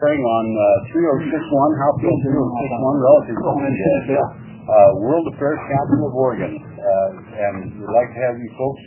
On 3061, House Bill 3061, relative to the World Affairs Council of Oregon. And we'd like to have you folks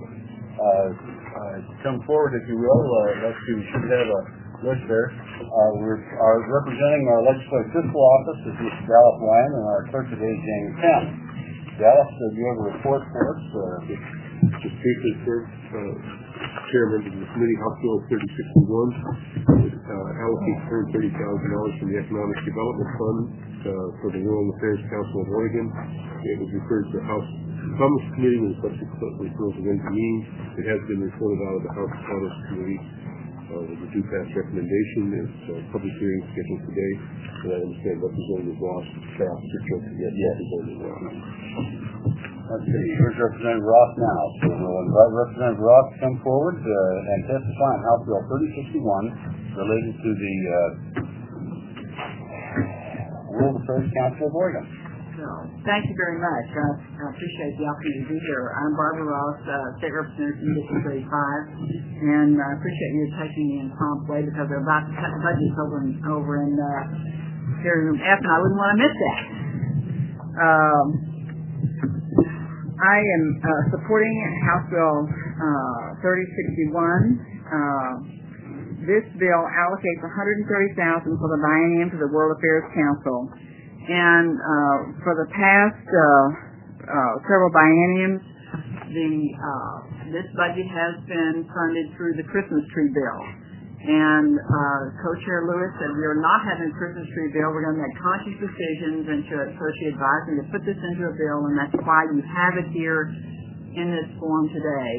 come forward, if you will. You should have a list there. Our representing our legislative fiscal office is Mr. Dallas Lyon, and our clerk today is James Penn. Dallas, do you have a report for us? Just briefly, sir. Chairman of the committee, House Bill 3061 would allocate $130,000 from the Economic Development Fund for the World Affairs Council of Oregon. It was referred to the House Commerce Committee and subsequently referred to Ways and Means. It has been reported out of the House Commerce Committee with a due pass recommendation. It's public hearing scheduled today, and I understand Representative Ross staff is scheduled to get Representative Ross. Let's see, here's Representative Ross now. So we'll invite Representative Ross to come forward and testify on House Bill 3061 related to the World Affairs Council of Oregon. Thank you very much. I appreciate the opportunity to be here. I'm Barbara Ross, State Representative from District 35, and I appreciate you taking me in a prompt way because they're about to cut budgets over in here in room F, and I wouldn't want to miss that. I am supporting House Bill 3061. This bill allocates $130,000 for the biennium to the World Affairs Council. And for the past several bienniums, this budget has been funded through the Christmas tree bill. And Co-Chair Lewis said we are not having a Christmas tree bill. We're going to make conscious decisions, and so she advised me to put this into a bill, and that's why you have it here in this form today.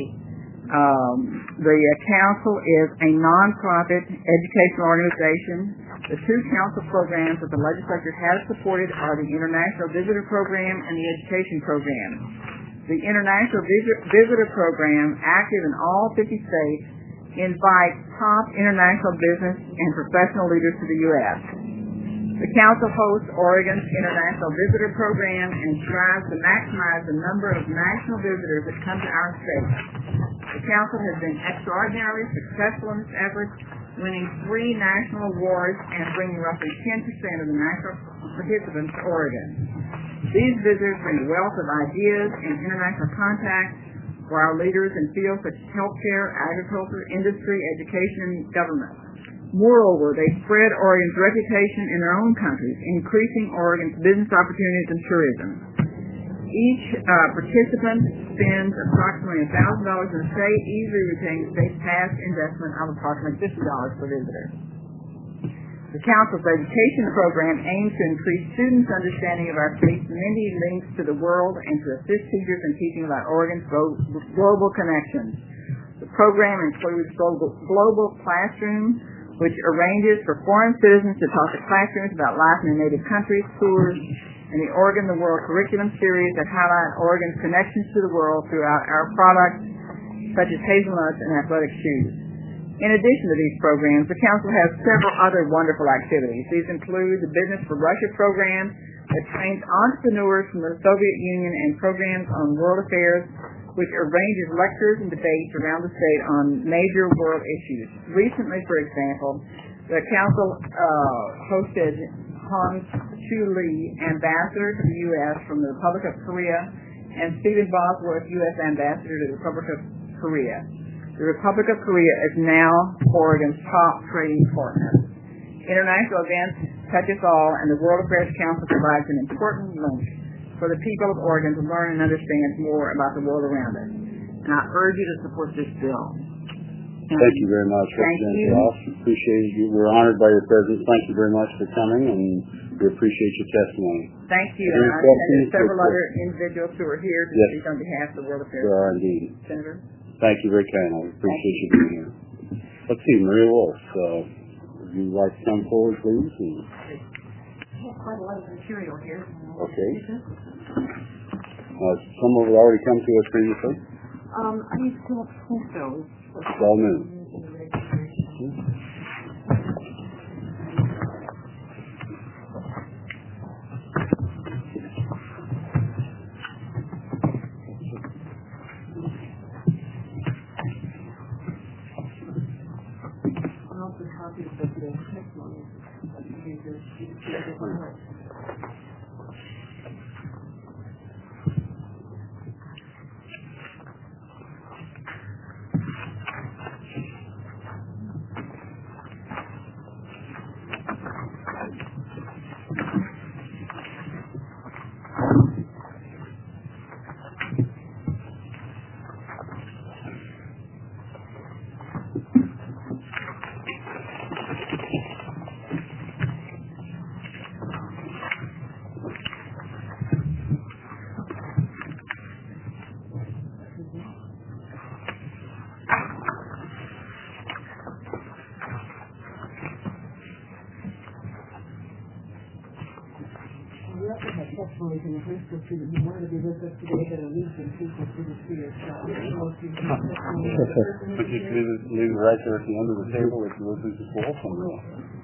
The council is a nonprofit educational organization. The two council programs that the legislature has supported are the International Visitor Program and the Education Program. The International Visitor Program, active in all 50 states, invites top international business and professional leaders to the U.S. The council hosts Oregon's International Visitor Program and strives to maximize the number of national visitors that come to our state. The council has been extraordinarily successful in its efforts, winning 3 national awards and bringing roughly 10% of the national participants to Oregon. These visitors bring a wealth of ideas and international contacts for our leaders in fields such as healthcare, agriculture, industry, education, and government. Moreover, they spread Oregon's reputation in their own countries, increasing Oregon's business opportunities and tourism. Each participant spends approximately $1,000 in the state, easily retaining state's past investment of approximately $50 per visitor. The council's education program aims to increase students' understanding of our state's many links to the world and to assist teachers in teaching about Oregon's global connections. The program includes Global Classroom, which arranges for foreign citizens to talk to classrooms about life in their native countries, tours, and the Oregon the World curriculum series that highlight Oregon's connections to the world throughout our products, such as hazelnuts and athletic shoes. In addition to these programs, the council has several other wonderful activities. These include the Business for Russia program that trains entrepreneurs from the Soviet Union and programs on world affairs, which arranges lectures and debates around the state on major world issues. Recently, for example, the council hosted Hans Chu Lee, ambassador to the U.S. from the Republic of Korea, and Stephen Bosworth, U.S. ambassador to the Republic of Korea. The Republic of Korea is now Oregon's top trading partner. International events touch us all, and the World Affairs Council provides an important link for the people of Oregon to learn and understand more about the world around us. And I urge you to support this bill. Thank you very much, Representative Ross. Appreciate you. We're honored by your presence. Thank you very much for coming, and we appreciate your testimony. Thank you. And there's several other individuals who are here to speak on behalf of the World Affairs. There are indeed. Senator? Thank you very kindly. Appreciate you being here. Let's see, Maria Wolf. Would you like to come forward, please? I have quite a lot of material here. Okay. Some of it already come to us previously? I need to print those. It's all new. Copies of the the testimony. Testimonies in the Bristol student who wanted to be with us today that are leaving people to the theater. But just leave it right there at the end of the table if you listen to full somewhere.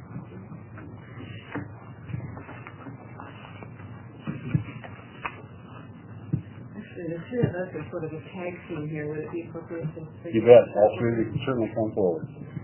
Actually, the two of us are sort of a tag team here. Would it be appropriate to... You bet. All three can certainly come forward.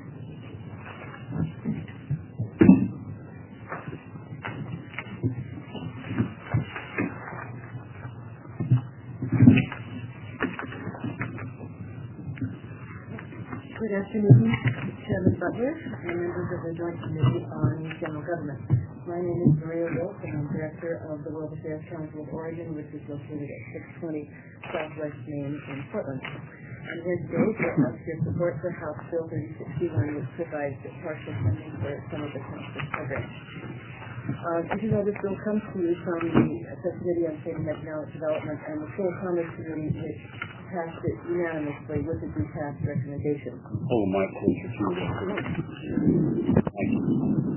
Good afternoon, Chairman Butler and members of the Joint Committee on General Government. My name is Maria Wolf, and I'm Director of the World Affairs Council of Oregon, which is located at 620 Southwest Main in Portland. I'm here today to ask your support for House Bill 3061, which provides partial funding for some of the council's programs. As you know, this bill comes to you from the Subcommittee on State and Economic Development and the Full Commerce Committee, which passed it unanimously with a passed recommendation. Hold my closer to you. Thank you.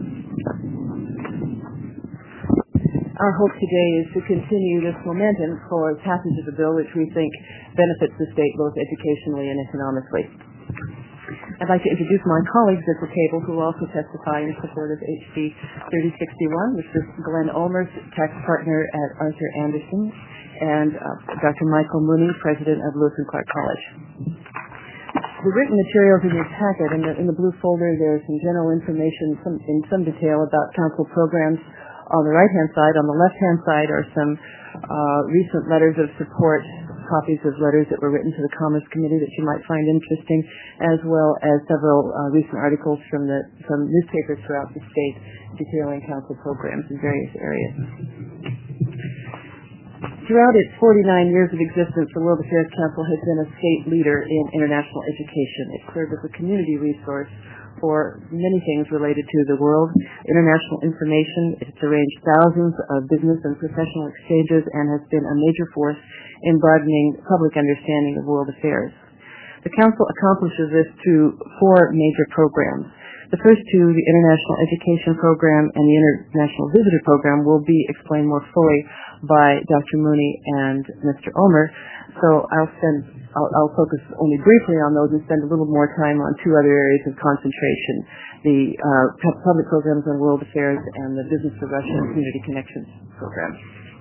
Our hope today is to continue this momentum for passage of the bill, which we think benefits the state both educationally and economically. I'd like to introduce my colleagues at the table who will also testify in support of HB 3061, which is Glenn Olmers, tax partner at Arthur Anderson, and Dr. Michael Mooney, president of Lewis and Clark College. The written materials in your packet, in the blue folder, there's some general information in some detail about council programs. On the right-hand side, on the left-hand side are some recent letters of support, copies of letters that were written to the Commerce Committee that you might find interesting, as well as several recent articles from newspapers throughout the state detailing council programs in various areas. Throughout its 49 years of existence, the World Affairs Council has been a state leader in international education. It served as a community resource for many things related to the world, international information. It's arranged thousands of business and professional exchanges and has been a major force in broadening public understanding of world affairs. The Council accomplishes this through four major programs. The first two, the International Education Program and the International Visitor Program, will be explained more fully by Dr. Mooney and Mr. Ulmer. So I'll focus only briefly on those and spend a little more time on two other areas of concentration, the public programs on world affairs and the Business of Russia and Community Connections program.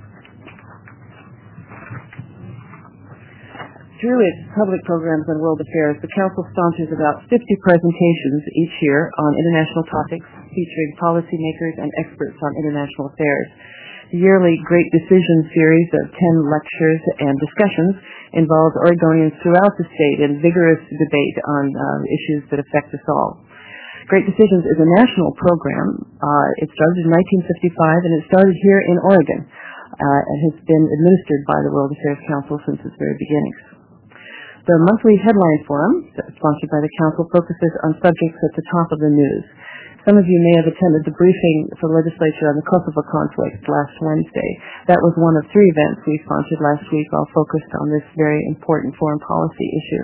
Through its public programs on world affairs, the Council sponsors about 50 presentations each year on international topics featuring policymakers and experts on international affairs. The yearly Great Decisions series of 10 lectures and discussions involves Oregonians throughout the state in vigorous debate on issues that affect us all. Great Decisions is a national program. It started in 1955, and it started here in Oregon. It has been administered by the World Affairs Council since its very beginnings. The monthly headline forum, sponsored by the Council, focuses on subjects at the top of the news. Some of you may have attended the briefing for the legislature on the Kosovo conflict last Wednesday. That was one of three events we sponsored last week, all focused on this very important foreign policy issue.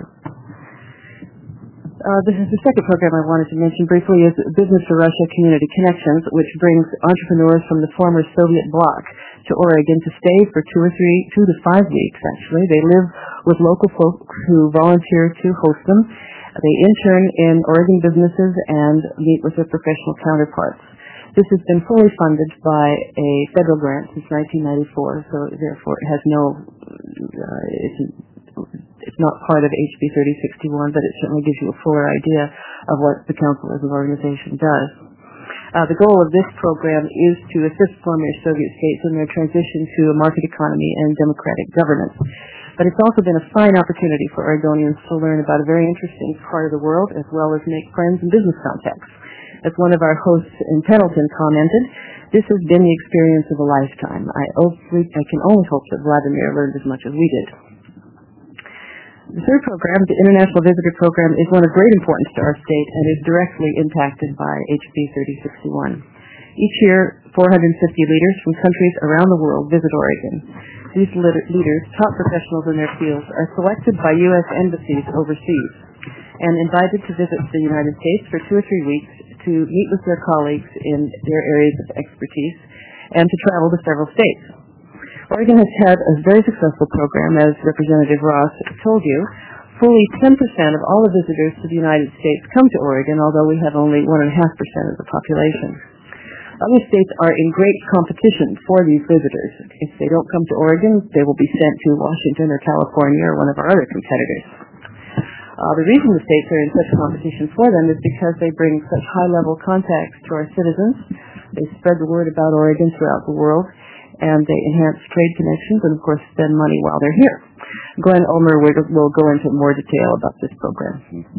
This is the second program I wanted to mention briefly, is Business of Russia Community Connections, which brings entrepreneurs from the former Soviet bloc to Oregon to stay for 2 to 5 weeks, actually. They live with local folks who volunteer to host them. They intern in Oregon businesses and meet with their professional counterparts. This has been fully funded by a federal grant since 1994, so therefore it has it's not part of HB 3061, but it certainly gives you a fuller idea of what the Council as an organization does. The goal of this program is to assist former Soviet states in their transition to a market economy and democratic governance. But it's also been a fine opportunity for Oregonians to learn about a very interesting part of the world, as well as make friends and business contacts. As one of our hosts in Pendleton commented, this has been the experience of a lifetime. I can only hope that Vladimir learned as much as we did. The third program, the International Visitor Program, is one of great importance to our state and is directly impacted by HB 3061. Each year, 450 leaders from countries around the world visit Oregon. These leaders, top professionals in their fields, are selected by U.S. embassies overseas and invited to visit the United States for 2 or 3 weeks to meet with their colleagues in their areas of expertise and to travel to several states. Oregon has had a very successful program, as Representative Ross told you. Fully 10% of all the visitors to the United States come to Oregon, although we have only 1.5% of the population. Other states are in great competition for these visitors. If they don't come to Oregon, they will be sent to Washington or California or one of our other competitors. The reason the states are in such competition for them is because they bring such high-level contacts to our citizens. They spread the word about Oregon throughout the world, and they enhance trade connections and, of course, spend money while they're here. Glenn Ulmer will go into more detail about this program.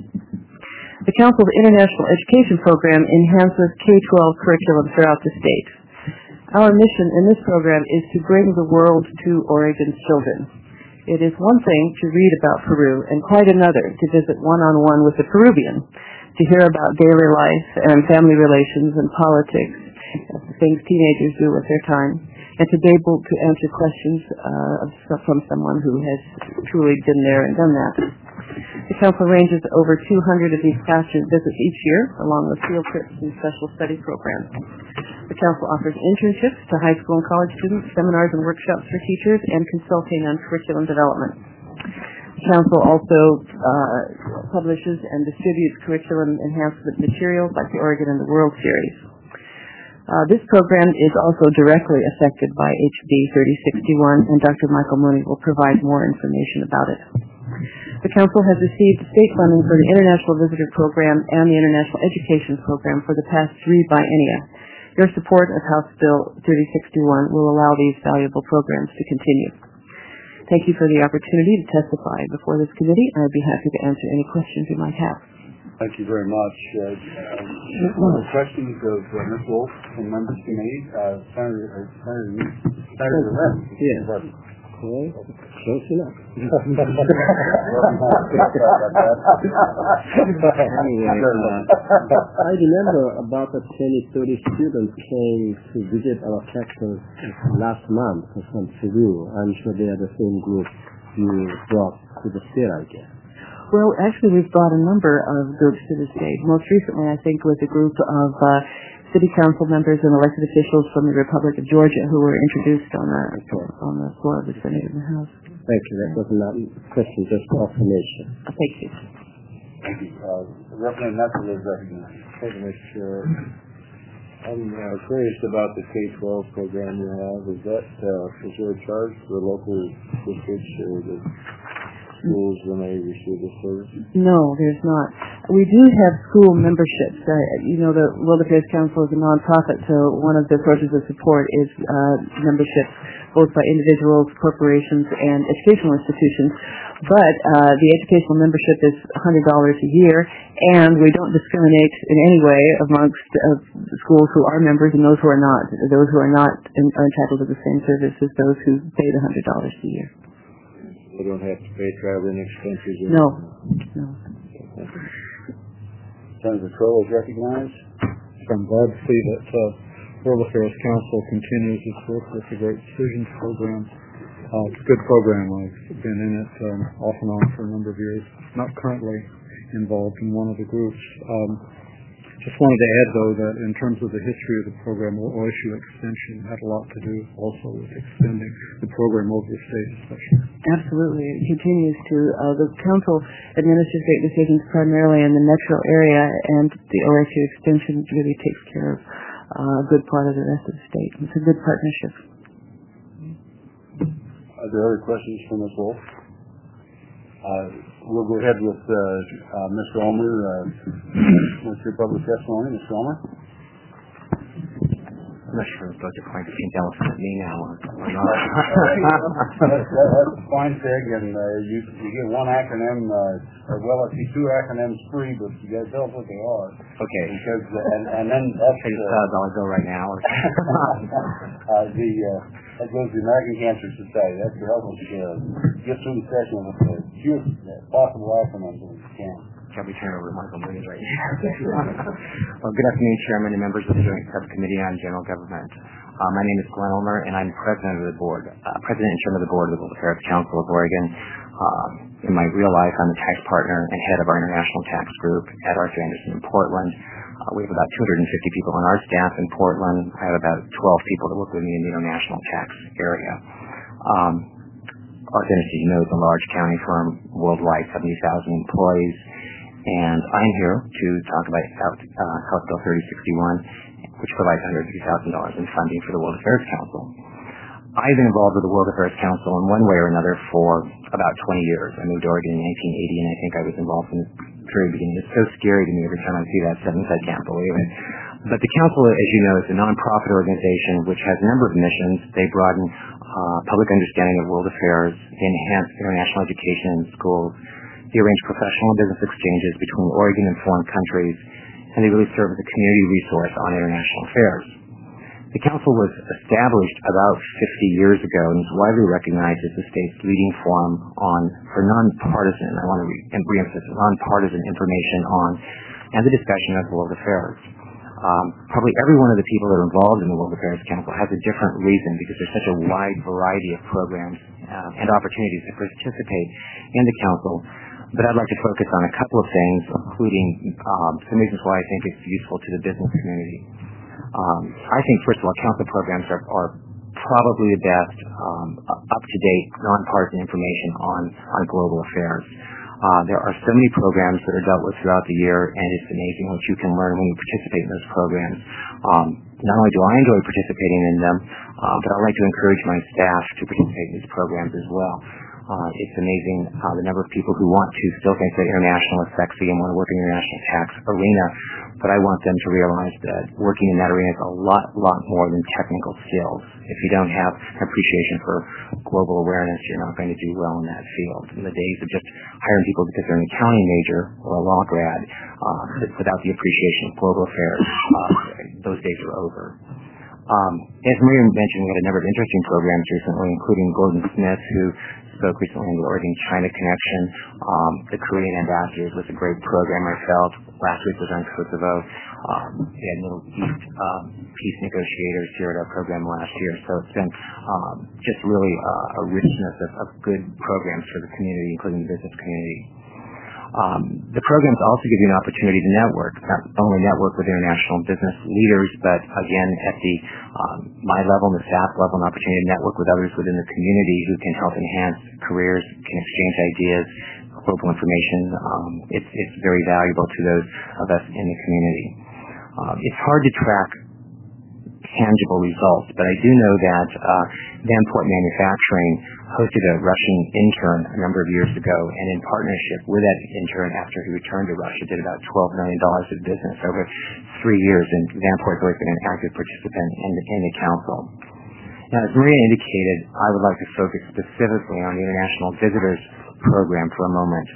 The Council's International Education Program enhances K-12 curriculum throughout the state. Our mission in this program is to bring the world to Oregon's children. It is one thing to read about Peru and quite another to visit one-on-one with a Peruvian, to hear about daily life and family relations and politics, the things teenagers do with their time, and to be able to answer questions from someone who has truly been there and done that. The Council arranges over 200 of these classroom visits each year, along with field trips and special study programs. The Council offers internships to high school and college students, seminars and workshops for teachers, and consulting on curriculum development. The Council also publishes and distributes curriculum enhancement materials like the Oregon and the World Series. This program is also directly affected by HB 3061, and Dr. Michael Mooney will provide more information about it. The Council has received state funding for the International Visitor Program and the International Education Program for the past 3 biennia. Your support of House Bill 3061 will allow these valuable programs to continue. Thank you for the opportunity to testify before this committee. I'd be happy to answer any questions you might have. Thank you very much. Questions of Ms. Wolf from members committee? Senator Lynn. Yes. Okay. Close enough. Anyway, I remember about 20-30 students came to visit our campus last month from Peru. I'm sure they are the same group you brought to the state, I guess. Well, actually, we've brought a number of groups to the state. Most recently, I think, was a group of city council members and elected officials from the Republic of Georgia who were introduced on the floor of the Senate and the House. Thank you. That was not a question, just confirmation. Thank you. Thank you. Representative Nuttall is recognized. Thank you, Mr. Chair. I'm curious about the K-12 program you have. Is there a charge for local districts or the schools when they receive this service? No, there's not. We do have school memberships. The World Affairs Council is a nonprofit, so one of the sources of support is memberships, both by individuals, corporations, and educational institutions. But the educational membership is $100 a year, and we don't discriminate in any way amongst schools who are members and those who are not. Those who are not are entitled to the same service as those who pay the $100 a year. They don't have to pay traveling expenses? No. Senator Crow is recognized. I'm glad to see that World Affairs Council continues its work with the Great Decisions Program. It's a good program. I've been in it off and on for a number of years. Not currently involved in one of the groups. Just wanted to add, though, that in terms of the history of the program, OSU Extension had a lot to do also with extending the program over the state, especially. Absolutely. It continues to. The Council administers Great Decisions primarily in the metro area, and the OSU Extension really takes care of a good part of the rest of the state. It's a good partnership. Are there other questions from Ms. Wolf? We'll go ahead with Mr. Ulmer. What's your public testimony, Mr. Ulmer? not sure if those are pointing the pink elephant at me now or not. That's a fine pig, and you get one acronym, or well, I see two acronyms free, but you got to tell us what they are. Okay. Because and then that's $dollar bill right now. Or that goes to the American Cancer Society. That's to help us get through the session with the fewest possible acronyms that we can. Shall we turn over to Michael Mooney right now? Well, good afternoon, Chairman and members of the Joint Subcommittee on General Government. My name is Glenn Ulmer, and I'm President and Chairman of the Board of the World Affairs Council of Oregon. In my real life, I'm a tax partner and head of our International Tax Group at Arthur Andersen in Portland. We have about 250 people on our staff in Portland. I have about 12 people that work with me in the international tax area. Arthur Andersen, you know, is a large accounting firm worldwide, 70,000 employees. And I'm here to talk about House Bill 3061, which provides $150,000 in funding for the World Affairs Council. I've been involved with the World Affairs Council in one way or another for about 20 years. I moved to Oregon in 1980, and I think I was involved from the very beginning. It's so scary to me every time I see that sentence. I can't believe it. But the Council, as you know, is a nonprofit organization which has a number of missions. They broaden public understanding of world affairs, they enhance international education in schools, they arrange professional and business exchanges between Oregon and foreign countries, and they really serve as a community resource on international affairs. The Council was established about 50 years ago and is widely recognized as the state's leading forum for nonpartisan, I want to re-emphasize, nonpartisan information on and the discussion of world affairs. Probably every one of the people that are involved in the World Affairs Council has a different reason because there's such a wide variety of programs and opportunities to participate in the Council. But I'd like to focus on a couple of things, including some reasons why I think it's useful to the business community. I think, first of all, Council programs are probably the best up-to-date, nonpartisan information on global affairs. There are so many programs that are dealt with throughout the year, and it's amazing what you can learn when you participate in those programs. Not only do I enjoy participating in them, but I like to encourage my staff to participate in these programs as well. It's amazing the number of people who want to still think that international is sexy and want to work in the international tax arena, but I want them to realize that working in that arena is a lot more than technical skills. If you don't have appreciation for global awareness, you're not going to do well in that field. In the days of just hiring people because they're an accounting major or a law grad without the appreciation of global affairs, those days are over. As Maria mentioned, we had a number of interesting programs recently, including Gordon Smith, who spoke recently on the Oregon-China connection. The Korean ambassadors was a great program, I felt. Last week was on Kosovo. We had Middle East peace negotiators here at our program last year. So it's been just really a richness of good programs for the community, including the business community. The programs also give you an opportunity to network, not only network with international business leaders, but again, at the my level and the staff level, an opportunity to network with others within the community who can help enhance careers, can exchange ideas, global information. It's very valuable to those of us in the community. It's hard to track tangible results, but I do know that Vanport Manufacturing hosted a Russian intern a number of years ago, and in partnership with that intern, after he returned to Russia, did about $12 million of business over 3 years, and Vanport's always been an active participant in the Council. Now, as Maria indicated, I would like to focus specifically on the International Visitors Program for a moment.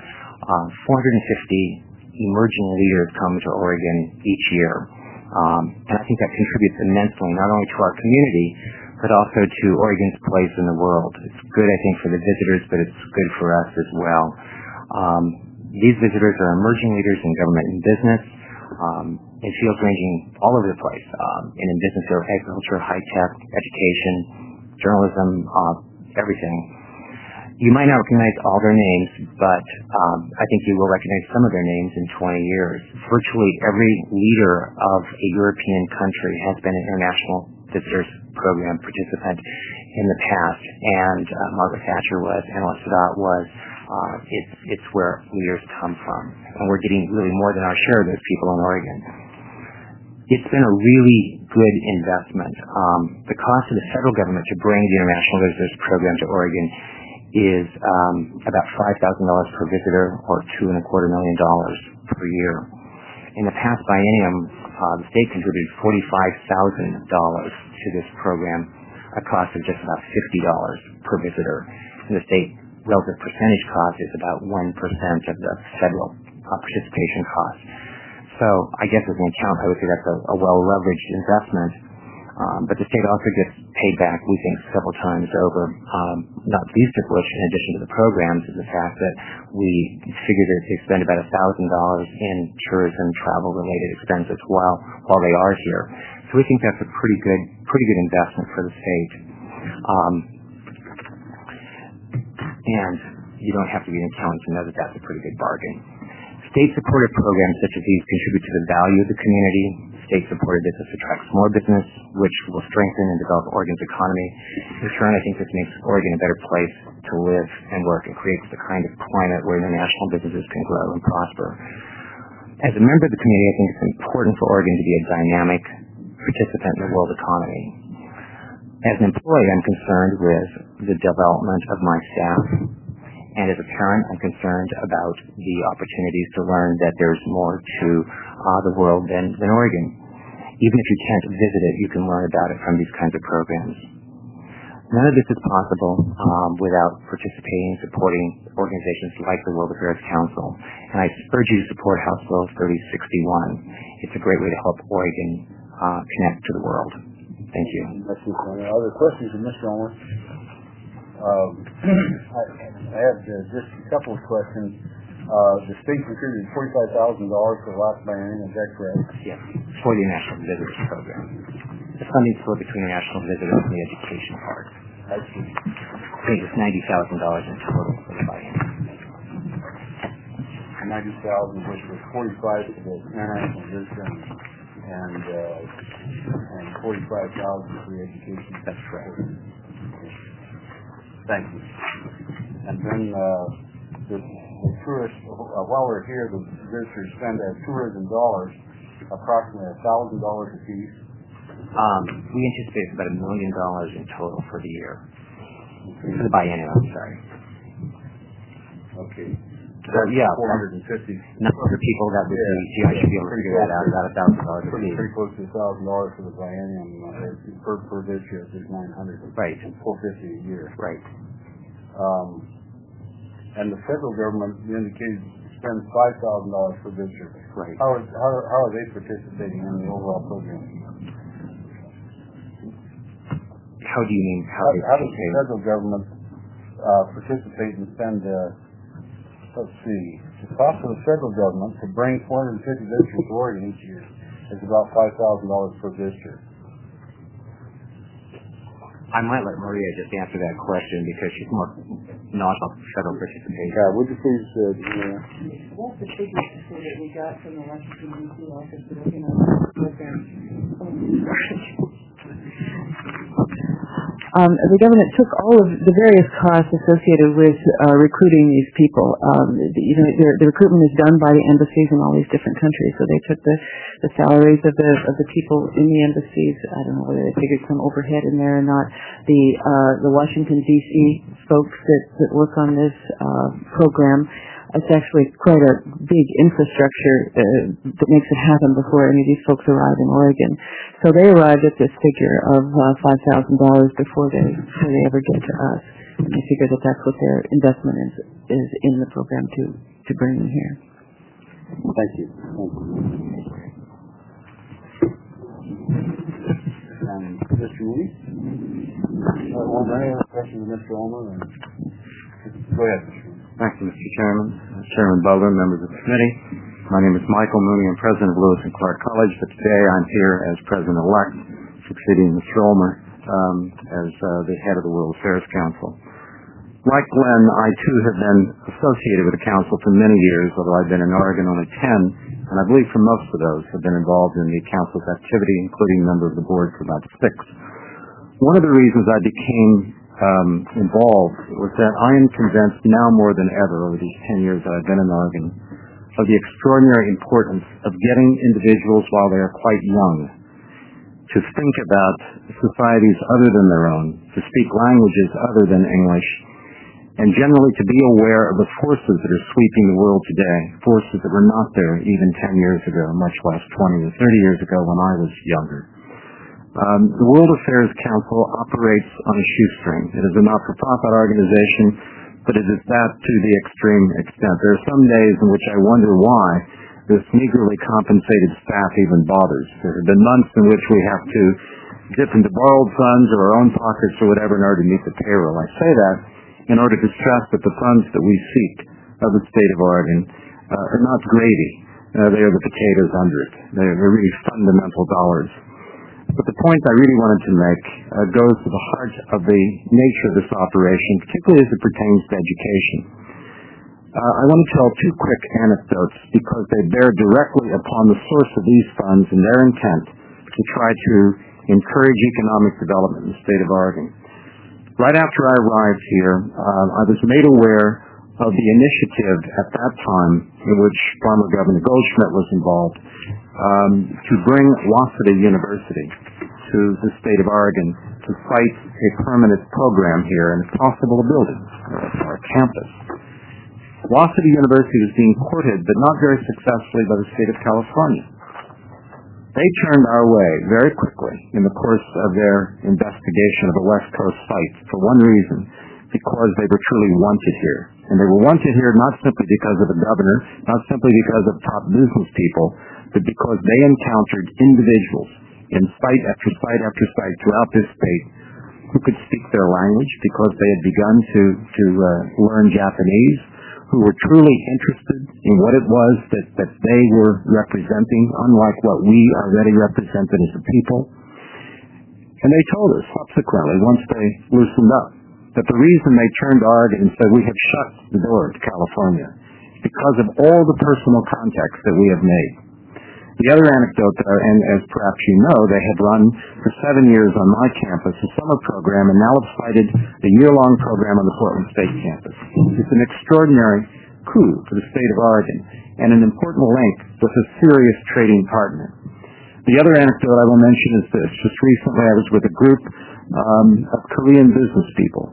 450 emerging leaders come to Oregon each year. And I think that contributes immensely, not only to our community, but also to Oregon's place in the world. It's good, I think, for the visitors, but it's good for us as well. These visitors are emerging leaders in government and business, in fields ranging all over the place, in business or agriculture, high-tech, education, journalism, everything. You might not recognize all their names, but I think you will recognize some of their names in 20 years. Virtually every leader of a European country has been an International Visitors Program participant in the past, and Margaret Thatcher was, Anwar Sadat was. It's where leaders come from, and we're getting really more than our share of those people in Oregon. It's been a really good investment. The cost of the federal government to bring the International Visitors Program to Oregon is about $5,000 per visitor, or $2.25 million per year. In the past biennium, the state contributed $45,000 to this program, a cost of just about $50 per visitor. And the state relative percentage cost is about 1% of the federal participation cost. So I guess as an accountant, I would say that's a well-leveraged investment. But the state also gets paid back, we think, several times over, not least of which, in addition to the programs, is the fact that we figure that they spend about $1,000 in tourism, travel-related expenses while they are here. So we think that's a pretty good investment for the state. And you don't have to be an accountant to know that that's a pretty good bargain. State-supported programs such as these contribute to the value of the community. State-supported business attracts more business, which will strengthen and develop Oregon's economy. In turn, I think this makes Oregon a better place to live and work and creates the kind of climate where international businesses can grow and prosper. As a member of the community, I think it's important for Oregon to be a dynamic participant in the world economy. As an employee, I'm concerned with the development of my staff. And as a parent, I'm concerned about the opportunities to learn that there's more to the world than Oregon. Even if you can't visit it, you can learn about it from these kinds of programs. None of this is possible without participating and supporting organizations like the World Affairs Council. And I urge you to support House Bill 3061. It's a great way to help Oregon connect to the world. Thank you. Other questions of Mr. Ulmer? I have just a couple of questions. The state contributed $45,000 for the last biennium, is that correct? Yes, for the National Visitors Program. The funding split between the national visitors and the education part. I see. I think it's $90,000 in total for the biennium. 90,000, which was 45 for the international visitors and 45,000 for the education. That's correct. Thank you. And then the tourists, while we're here, the visitors spend as tourism dollars approximately $1,000 a piece. We anticipate about $1 million in total for the year. For the biennium, I'm sorry. Okay. So, yeah. 450. Number of people that would be, I should be able to figure that out, about $1,000 a piece. Pretty close to $1,000 for the biennium. Per visitor, there's 900. Right. $450 a year. Right. And the federal government indicated spends $5,000 per visitor. Right. How are they participating in the overall program? How do you mean? How does the federal government participate and spend? Let's see. The cost of the federal government to bring 450 visitors to Oregon each year is about $5,000 per visitor. I might let Maria just answer that question because she's more knowledgeable about federal participation. Yeah, would you please, What's the figures that we got from the Washington, D.C. office working on this program? The government took all of the various costs associated with recruiting these people. The recruitment is done by the embassies in all these different countries. So they took the salaries of the people in the embassies. I don't know whether they figured some overhead in there or not. The Washington D.C. folks that work on this program. It's actually quite a big infrastructure that makes it happen before any of these folks arrive in Oregon. So they arrived at this figure of $5,000 before they ever get to us. And they figure that that's what their investment is in the program to bring them here. Thank you. And Mr. Moody? Was there any other questions of Mr. Ulmer? Go ahead, Mr. Moody. Thank you, Mr. Chairman. Chairman Butler, members of the committee. My name is Michael Mooney. I'm president of Lewis and Clark College, but today I'm here as president-elect, succeeding Mr. Ulmer as the head of the World Affairs Council. Like Glenn, I too have been associated with the council for many years, although I've been in Oregon only 10, and I believe for most of those have been involved in the council's activity, including a member of the board for about 6. One of the reasons I became involved was that I am convinced now more than ever over these 10 years that I've been in Oregon of the extraordinary importance of getting individuals while they are quite young to think about societies other than their own, to speak languages other than English, and generally to be aware of the forces that are sweeping the world today, forces that were not there even 10 years ago, much less 20 or 30 years ago when I was younger. The World Affairs Council operates on a shoestring. It is a not-for-profit organization, but it is that to the extreme extent. There are some days in which I wonder why this meagerly compensated staff even bothers. There have been months in which we have to dip into borrowed funds or our own pockets or whatever in order to meet the payroll. I say that in order to stress that the funds that we seek of the state of Oregon are not gravy. They are the potatoes under it. They're really fundamental dollars. But the point I really wanted to make goes to the heart of the nature of this operation, particularly as it pertains to education. I want to tell two quick anecdotes because they bear directly upon the source of these funds and their intent to try to encourage economic development in the state of Oregon. Right after I arrived here, I was made aware of the initiative at that time in which former Governor Goldschmidt was involved to bring Waseda University to the state of Oregon to site a permanent program here and, if possible, a building or a campus. Waseda University was being courted, but not very successfully, by the state of California. They turned our way very quickly in the course of their investigation of a West Coast site for one reason, because they were truly wanted here. And they were wanted here not simply because of the governor, not simply because of top business people, but because they encountered individuals in site after site after site throughout this state who could speak their language because they had begun to learn Japanese, who were truly interested in what it was that they were representing, unlike what we already represented as a people. And they told us subsequently, once they loosened up, that the reason they turned to Oregon and said we have shut the door to California is because of all the personal contacts that we have made. The other anecdote, and as perhaps you know, they have run for 7 years on my campus a summer program and now have cited a year-long program on the Portland State campus. It's an extraordinary coup for the state of Oregon and an important link with a serious trading partner. The other anecdote I will mention is this. Just recently I was with a group of Korean business people,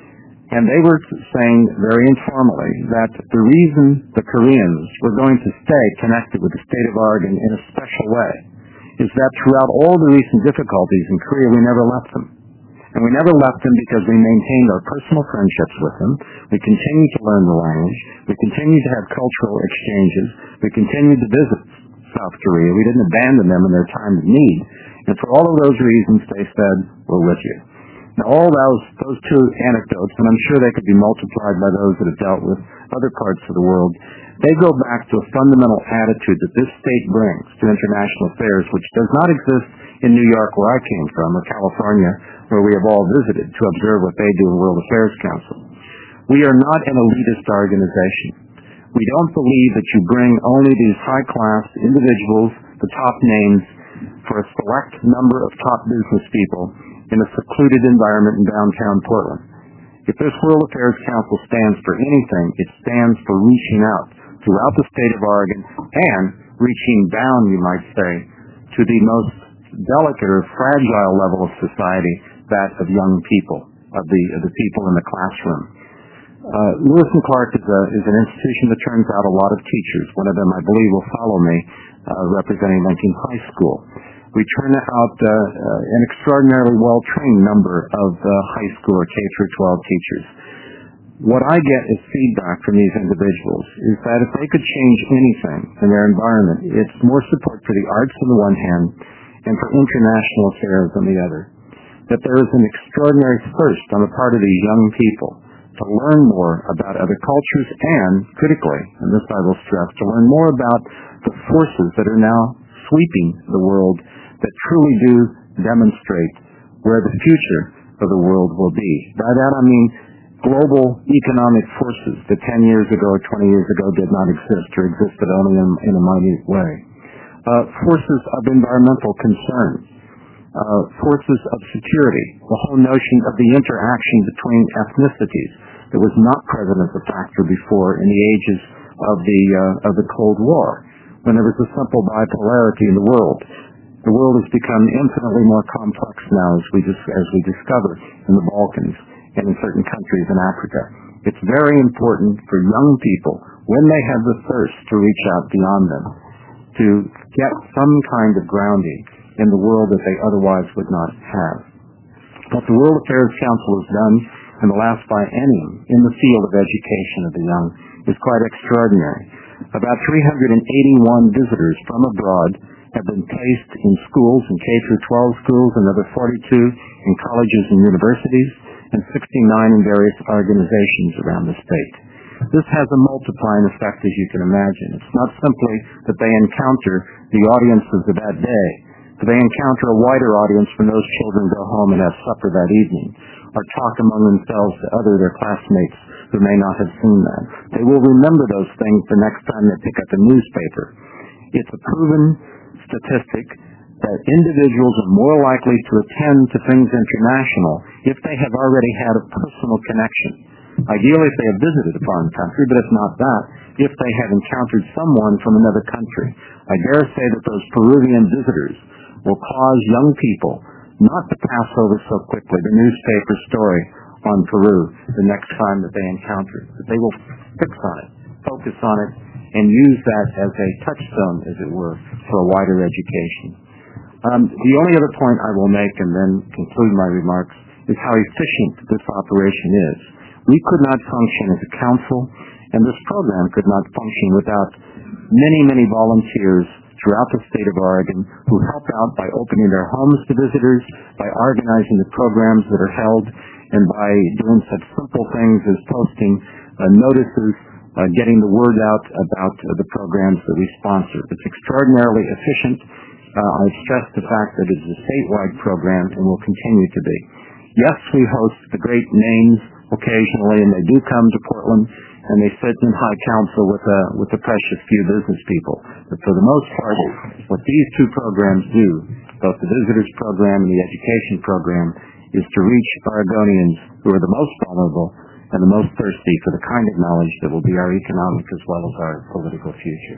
and they were saying very informally that the reason the Koreans were going to stay connected with the state of Oregon in a special way is that throughout all the recent difficulties in Korea, we never left them. And we never left them because we maintained our personal friendships with them. We continued to learn the language. We continued to have cultural exchanges. We continued to visit South Korea. We didn't abandon them in their time of need. And for all of those reasons, they said, we're with you. Now, all those two anecdotes, and I'm sure they could be multiplied by those that have dealt with other parts of the world, they go back to a fundamental attitude that this state brings to international affairs, which does not exist in New York, where I came from, or California, where we have all visited to observe what they do in World Affairs Council. We are not an elitist organization. We don't believe that you bring only these high-class individuals, the top names, for a select number of top business people in a secluded environment in downtown Portland. If this World Affairs Council stands for anything, it stands for reaching out throughout the state of Oregon and reaching down, you might say, to the most delicate or fragile level of society, that of young people, of the people in the classroom. Lewis and Clark is an institution that turns out a lot of teachers. One of them, I believe, will follow me, representing Lincoln High School. We turn out an extraordinarily well-trained number of high school or K-12 teachers. What I get as feedback from these individuals is that if they could change anything in their environment, it's more support for the arts on the one hand and for international affairs on the other. That there is an extraordinary thirst on the part of these young people to learn more about other cultures and, critically, and this I will stress, to learn more about the forces that are now sweeping the world that truly do demonstrate where the future of the world will be. By that I mean global economic forces that 10 years ago or 20 years ago did not exist or existed only in a minute way. Forces of environmental concern. Forces of security. The whole notion of the interaction between ethnicities that was not present as a factor before in the ages of the Cold War, when there was a simple bipolarity in the world. The world has become infinitely more complex now, as we discover in the Balkans and in certain countries in Africa. It's very important for young people, when they have the thirst to reach out beyond them, to get some kind of grounding in the world that they otherwise would not have. What the World Affairs Council has done in the last biennium in the field of education of the young is quite extraordinary. About 381 visitors from abroad have been placed in schools, in K-12 schools, another 42 in colleges and universities, and 69 in various organizations around the state. This has a multiplying effect, as you can imagine. It's not simply that they encounter the audiences of that day, but they encounter a wider audience when those children go home and have supper that evening, or talk among themselves to their classmates who may not have seen that. They will remember those things the next time they pick up a newspaper. It's a proven statistic that individuals are more likely to attend to things international if they have already had a personal connection. Ideally, if they have visited a foreign country, but if not that, if they have encountered someone from another country. I dare say that those Peruvian visitors will cause young people not to pass over so quickly the newspaper story on Peru the next time that they encounter it. That they will fix on it, focus on it, and use that as a touchstone, as it were, for a wider education. The only other point I will make, and then conclude my remarks, is how efficient this operation is. We could not function as a council, and this program could not function without many, many volunteers throughout the state of Oregon who help out by opening their homes to visitors, by organizing the programs that are held, and by doing such simple things as posting notices, getting the word out about the programs that we sponsor. It's extraordinarily efficient. I stress the fact that it's a statewide program and will continue to be. Yes, we host the great names occasionally, and they do come to Portland, and they sit in high council with the precious few business people. But for the most part, what these two programs do, both the visitors program and the education program, is to reach Oregonians who are the most vulnerable and the most thirsty for the kind of knowledge that will be our economic as well as our political future.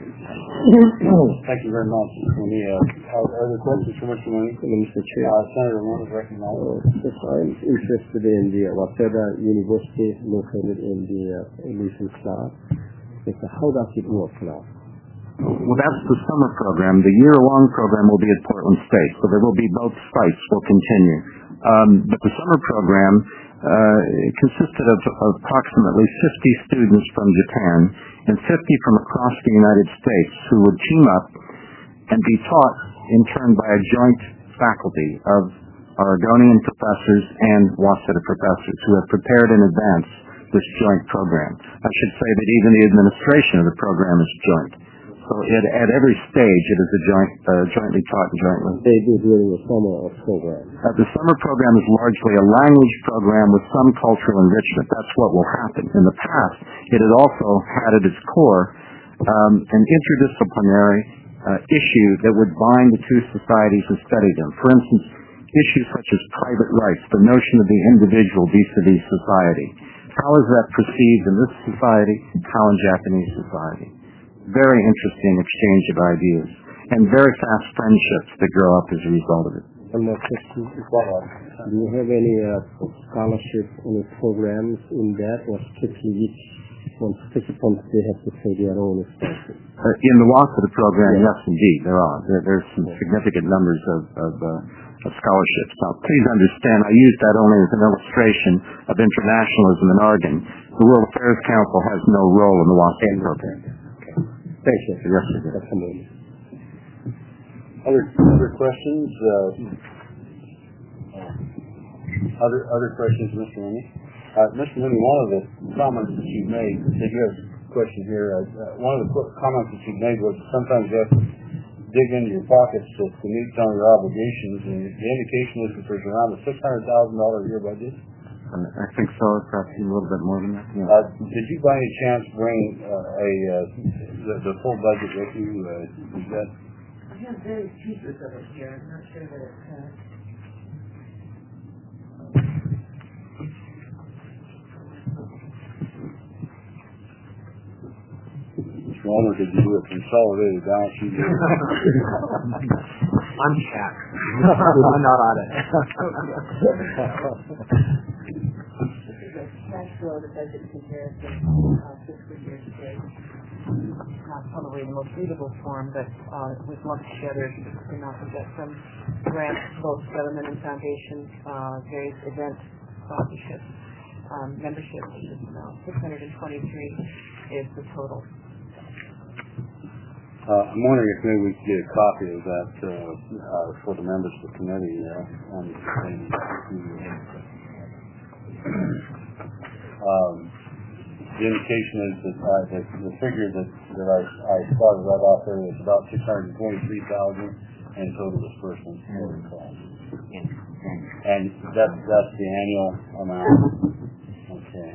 Thank you very much. Are there questions for Mr. Mooney? Mr. Chair. Senator Moon is recognized. Yes, I'm interested in the Waseda University located in the Elysian Club. How does it work now? Well, that's the summer program. The year-long program will be at Portland State, so there will be both sites will continue. But the summer program consisted of approximately 50 students from Japan and 50 from across the United States who would team up and be taught in turn by a joint faculty of Oregonian professors and Waseda professors who have prepared in advance this joint program. I should say that even the administration of the program is joint. So at every stage it is a jointly taught and jointly. They do during the summer program. The summer program is largely a language program with some cultural enrichment. That's what will happen. In the past, it had also had at its core an interdisciplinary issue that would bind the two societies and study them. For instance, issues such as private rights, the notion of the individual vis-a-vis society. How is that perceived in this society? How in Japanese society? Very interesting exchange of ideas and very fast friendships that grow up as a result of it. One more question. Do you have any scholarship, any programs in that, or strictly each one participant they have to pay their own expenses? In the Waseda program, yes, indeed, there are. There's some significant numbers of scholarships. Now, please understand, I use that only as an illustration of internationalism in Oregon. The World Affairs Council has no role in the Waseda program. Thank you. Yes, sir. Other questions? Other questions, Mr. Mooney? Mr. Mooney, one of the comments that you made, if you have a question here, one of the comments that you made was sometimes you have to dig into your pockets to meet some of your obligations, and the indication is that there's around a $600,000 a year budget. I think so, perhaps a little bit more than that. Yeah. Did you by any chance bring the full budget with you? Is that? I have various pieces of it here. I'm not sure that it's... Mr. Walner, did you do a consolidated balance sheet? I'm taxed. I'm not on it. show the budget comparison fiscal year to date. Not probably the most readable form, but we've lumped together enough to get some grants, both government and foundation, various event sponsorships, membership, which is now 623 is the total. I'm wondering if maybe we could get a copy of that for the members of the committee. The indication is that the figure that I started right off there was about $623,000 in total disbursements for the class. And that's the annual amount. Okay.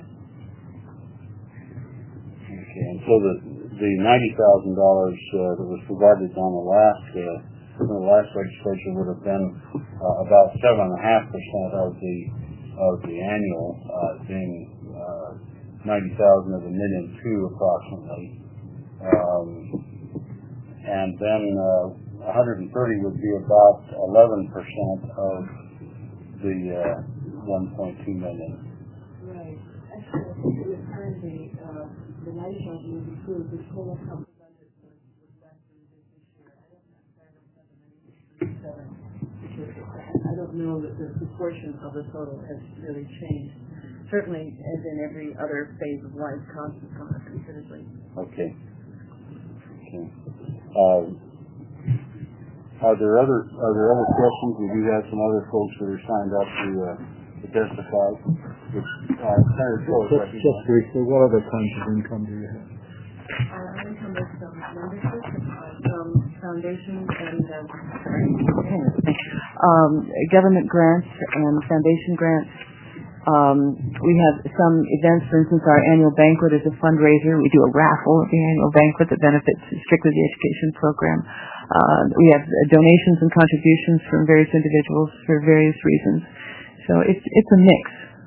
And so the $90,000 that was provided on the last legislature would have been about 7.5% of the annual, being 90,000 of $1.2 million approximately, and then 130 would be about 11% of the 1.2 million. Right. Actually, I think it was currently the 90,000 was approved. The total council budget was less than this year. I don't know that the proportion of the total has really changed. Certainly, as in every other phase of life, costs have gone up considerably. Okay. Are there other questions? We do have some other folks that are signed up to testify. Just briefly, what other kinds of income do you have? Our income is from membership, from foundations and government grants and foundation grants. We have some events, for instance, our annual banquet is a fundraiser. We do a raffle at the annual banquet that benefits strictly the education program. We have donations and contributions from various individuals for various reasons. So it's a mix.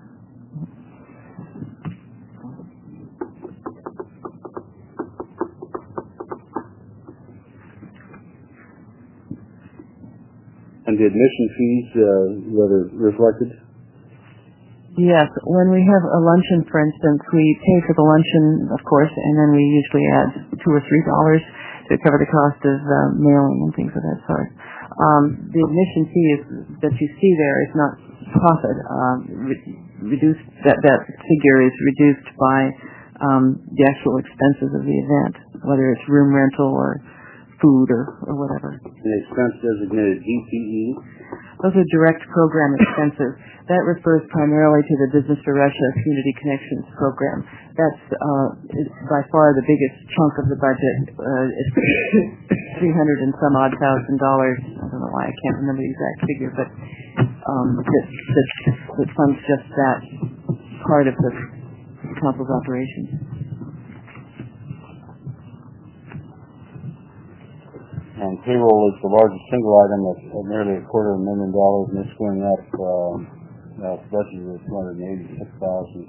And the admission fees that are reflected? Yes, when we have a luncheon, for instance, we pay for the luncheon, of course, and then we usually add $2 or $3 to cover the cost of mailing and things of that sort. The admission fee that you see there is not profit. Reduced. That figure is reduced by the actual expenses of the event, whether it's room rental or food or whatever. The expense designated DPE? Those are direct program expenses. That refers primarily to the Business for Russia Community Connections program. That's by far the biggest chunk of the budget. It's $300 and some odd thousand. I don't know why I can't remember the exact figure, but that funds just that part of the council's operations. And payroll is the largest single item at nearly $250,000, and it's going up. Budget is $286,000.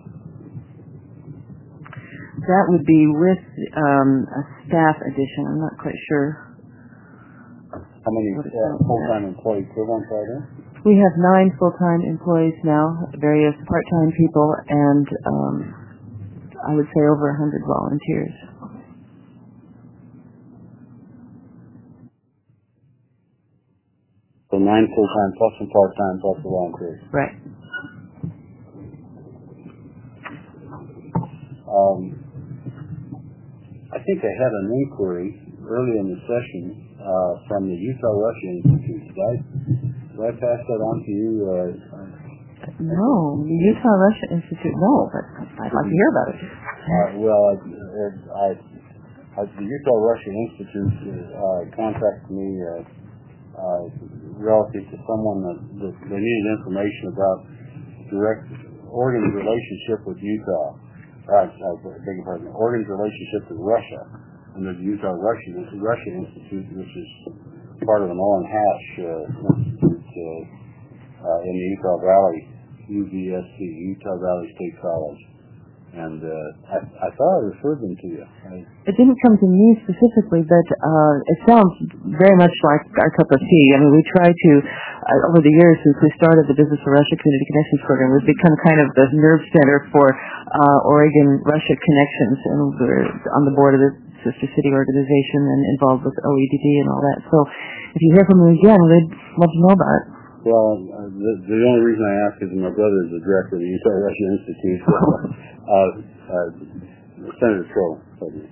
That would be with a staff addition. I'm not quite sure. How many full-time employee equivalents are there? We have 9 full-time employees now, various part-time people, and I would say over 100 volunteers. So 9 full-time plus some part-time plus the volunteers. Right. I think I had an inquiry early in the session from the Utah Russia Institute. Did I pass that on to you? No, the Utah Russia Institute, no, but I'd like to hear about it. The Utah Russia Institute contacted me relative to someone that they needed information about Oregon's relationship with Utah. I beg your pardon. Oregon's relationship with Russia, and the Utah Russia Institute, which is part of an Orrin Hatch Institute in the Utah Valley, UVSC, Utah Valley State College. And I thought I referred them to you. It didn't come to me specifically, but it sounds very much like our cup of tea. I mean, we try to, over the years since we started the Business for Russia Community Connections Program, we've become kind of the nerve center for Oregon-Russia connections, and we're on the board of the Sister City organization and involved with OEDD and all that. So if you hear from me again, we'd love to know about it. Well, the only reason I ask is my brother is the director of the Utah-Russia Institute. Senator Troll. Okay.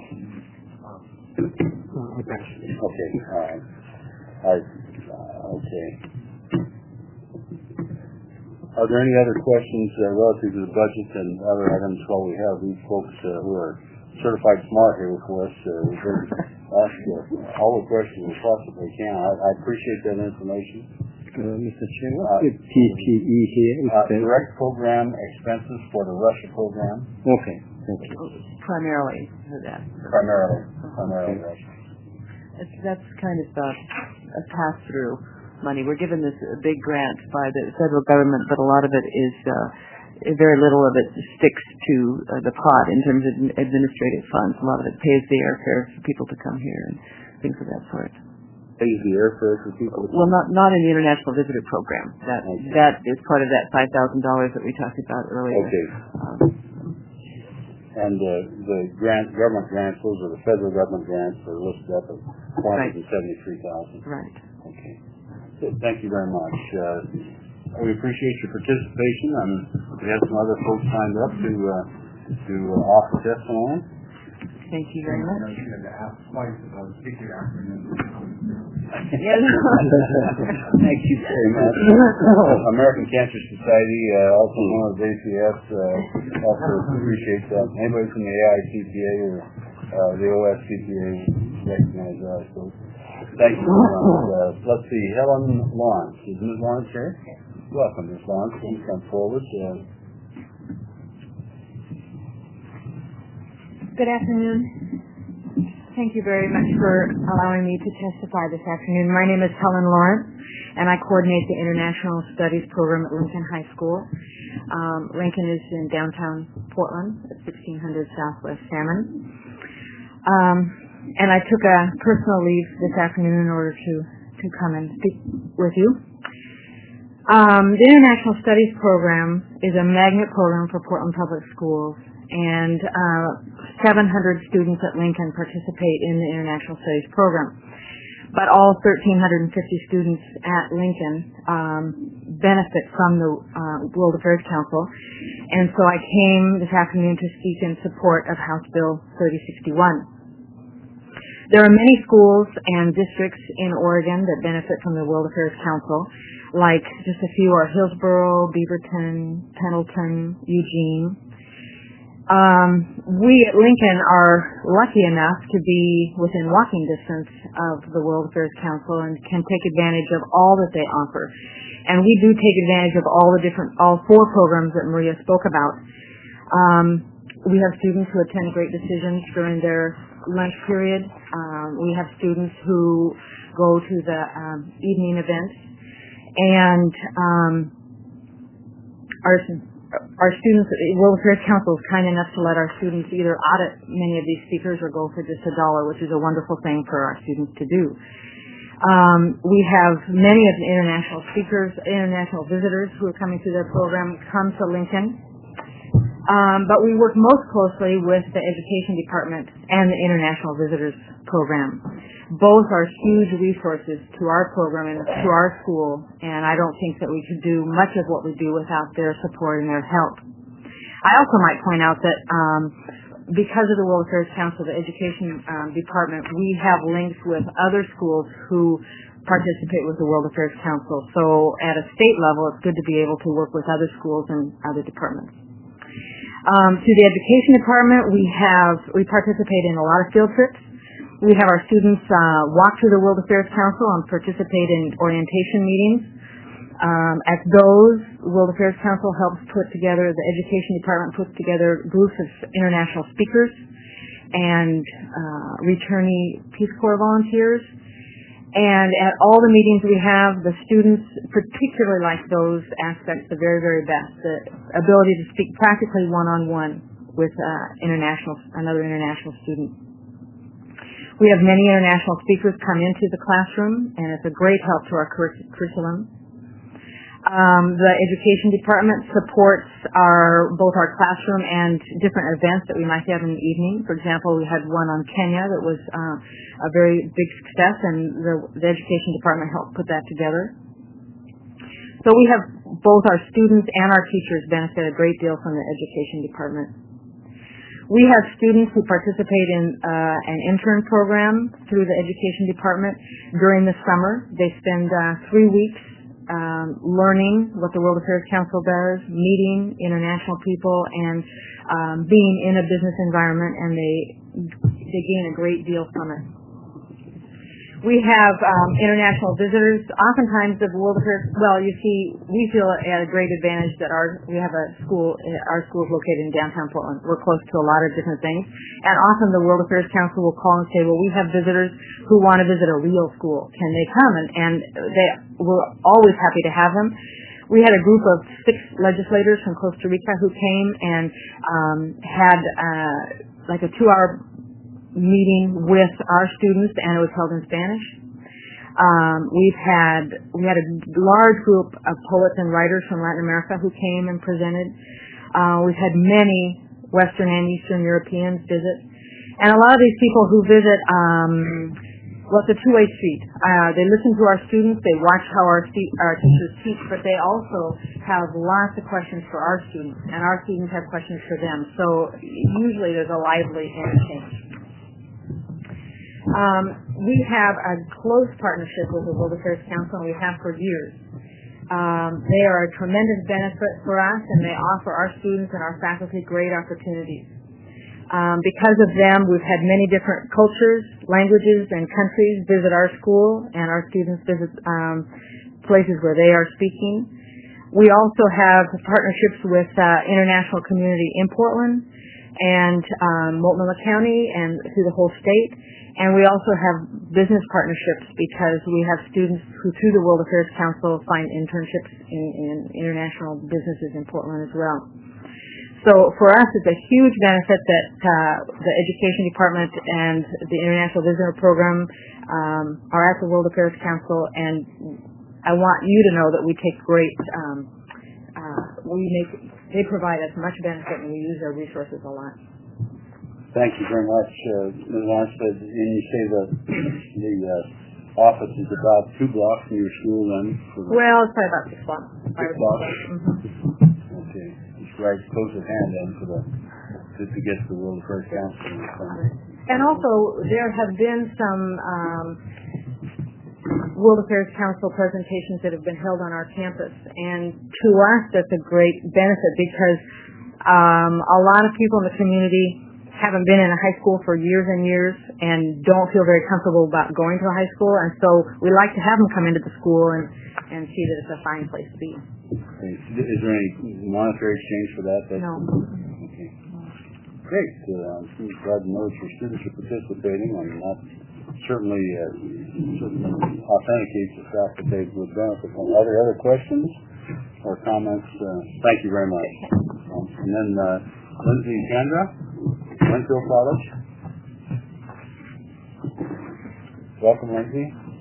Okay. Okay. Are there any other questions relative to the budget and other items while we have these folks who are certified smart here with us? We can ask all the questions we possibly can. I appreciate that information. Mr. Chair, what's the PPE here? Direct program expenses for the Russia program. Okay, thank you. Primarily for that. Primarily Russia. That's kind of a pass-through money. We're given this big grant by the federal government, but a lot of it is, very little of it sticks to the pot in terms of administrative funds. A lot of it pays the airfare for people to come here and things of that sort. Pays the airfare for people? Well, not in the International Visitor Program. That is part of that $5,000 that we talked about earlier. Okay. And the government grants, those are the federal government grants that are listed up at $473,000. Right. Okay. So thank you very much. We appreciate your participation, and we have some other folks signed up to offer testimony. Thank you very much. Thank you very much. American Cancer Society, also known as ACS, also appreciates that. Anybody from the AICPA or the OSCPA recognize that. So thank you very much. Let's see, Helen Lawrence. Is Ms. Lawrence here? Welcome, Ms. Lawrence. Please come forward. Good afternoon. Thank you very much for allowing me to testify this afternoon. My name is Helen Lawrence, and I coordinate the International Studies program at Lincoln High School. Lincoln is in downtown Portland at 1600 Southwest Salmon. And I took a personal leave this afternoon in order to come and speak with you. The International Studies program is a magnet program for Portland Public Schools, and 700 students at Lincoln participate in the International Studies program. But all 1,350 students at Lincoln benefit from the World Affairs Council, and so I came this afternoon to speak in support of House Bill 3061. There are many schools and districts in Oregon that benefit from the World Affairs Council, like just a few are Hillsborough, Beaverton, Pendleton, Eugene. We at Lincoln are lucky enough to be within walking distance of the World Affairs Council and can take advantage of all that they offer. And we do take advantage of all four programs that Maria spoke about. We have students who attend Great Decisions during their lunch period. We have students who go to the evening events. And our students, World Affairs Council is kind enough to let our students either audit many of these speakers or go for just $1, which is a wonderful thing for our students to do. We have many of the international speakers, international visitors who are coming through their program come to Lincoln. But we work most closely with the Education Department and the International Visitors Program. Both are huge resources to our program and to our school, and I don't think that we could do much of what we do without their support and their help. I also might point out that because of the World Affairs Council, the Education Department, we have links with other schools who participate with the World Affairs Council. So at a state level, it's good to be able to work with other schools and other departments. To the Education Department, we participate in a lot of field trips. We have our students walk through the World Affairs Council and participate in orientation meetings. At those, the World Affairs Council helps put together, the Education Department puts together groups of international speakers and returnee Peace Corps volunteers. And at all the meetings we have, the students particularly like those aspects the very, very best, the ability to speak practically one-on-one with another international student. We have many international speakers come into the classroom, and it's a great help to our curriculum. The education department supports both our classroom and different events that we might have in the evening. For example, we had one on Kenya that was a very big success, and the education department helped put that together. So we have both our students and our teachers benefit a great deal from the education department. We have students who participate in an intern program through the education department during the summer. They spend 3 weeks learning what the World Affairs Council does, meeting international people, and being in a business environment, and they gain a great deal from it. We have international visitors. Oftentimes, the World Affairs. Well, you see, we feel at a great advantage that we have a school. Our school is located in downtown Portland. We're close to a lot of different things, and often the World Affairs Council will call and say, "Well, we have visitors who want to visit a real school. Can they come?" And we're always happy to have them. We had a group of 6 legislators from Costa Rica who came and had like a 2-hour meeting with our students, and it was held in Spanish. We had a large group of poets and writers from Latin America who came and presented. We've had many Western and Eastern Europeans visit, and a lot of these people who visit, it's a two-way street. They listen to our students, they watch how our teachers teach, but they also have lots of questions for our students, and our students have questions for them. So usually there's a lively interchange. We have a close partnership with the World Affairs Council, and we have for years. They are a tremendous benefit for us, and they offer our students and our faculty great opportunities. Because of them, we've had many different cultures, languages, and countries visit our school, and our students visit places where they are speaking. We also have partnerships with international community in Portland and Multnomah County and through the whole state. And we also have business partnerships because we have students who, through the World Affairs Council, find internships in international businesses in Portland as well. So for us, it's a huge benefit that the Education Department and the International Visitor Program are at the World Affairs Council, and I want you to know that we take great, they provide us much benefit, and we use their resources a lot. Thank you very much, Ms. Armstead. And you say that the office is about 2 blocks from your school, then? Well, it's probably about 6 blocks. 6 blocks? Mm-hmm. Okay. It's right close at hand, then, to get to the World Affairs Council. And also, there have been some World Affairs Council presentations that have been held on our campus, and to us, that's a great benefit because a lot of people in the community haven't been in a high school for years and years and don't feel very comfortable about going to a high school, and so we like to have them come into the school and see that it's a fine place to be. Okay. Is there any monetary exchange for that? No. Okay. Great. I'm glad to know that your students are participating, and that certainly authenticates the fact that they would benefit from. Are there other questions or comments? Thank you very much. And then Lindsay and Kendra, Winfield College. Welcome, Lindsay.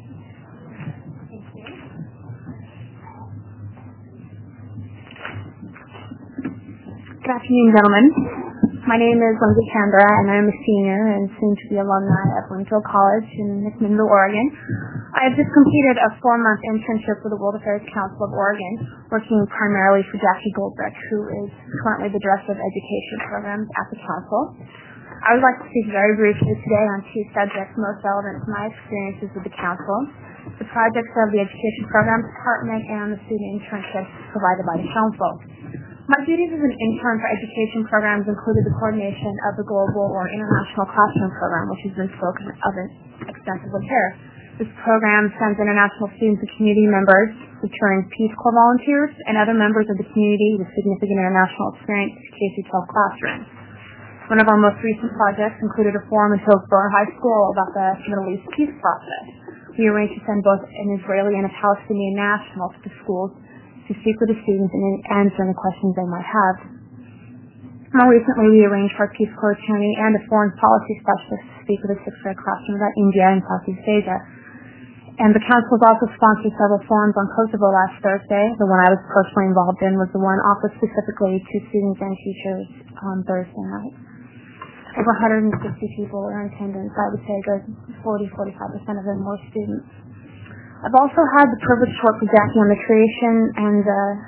Good afternoon, gentlemen. My name is Lindsay Kendra, and I'm a senior and soon-to-be alumni at Winfield College in McMinnville, Oregon. I have just completed a 4-month internship with the World Affairs Council of Oregon, working primarily for Jackie Goldberg, who is currently the Director of Education Programs at the Council. I would like to speak very briefly today on 2 subjects most relevant to my experiences with the Council: the projects of the Education Programs Department and the student internships provided by the Council. My duties as an intern for education programs included the coordination of the Global or International Classroom Program, which has been spoken of extensively here. This program sends international students and community members, returning Peace Corps volunteers, and other members of the community with significant international experience to K-12 classrooms. One of our most recent projects included a forum in Hillsborough High School about the Middle East peace process. We arranged to send both an Israeli and a Palestinian national to the schools to speak with the students and answer any questions they might have. More recently, we arranged for a Peace Corps attorney and a foreign policy specialist to speak with a sixth grade classroom about India and Southeast Asia. And the Council has also sponsored several forums on Kosovo last Thursday. The one I was personally involved in was the one offered specifically to students and teachers on Thursday night. Over 160 people were in attendance. I would say a good 40-45% of them were students. I've also had the privilege to work with Jackie on the creation and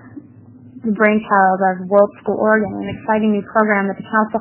the brainchild of World School Oregon, an exciting new program that the Council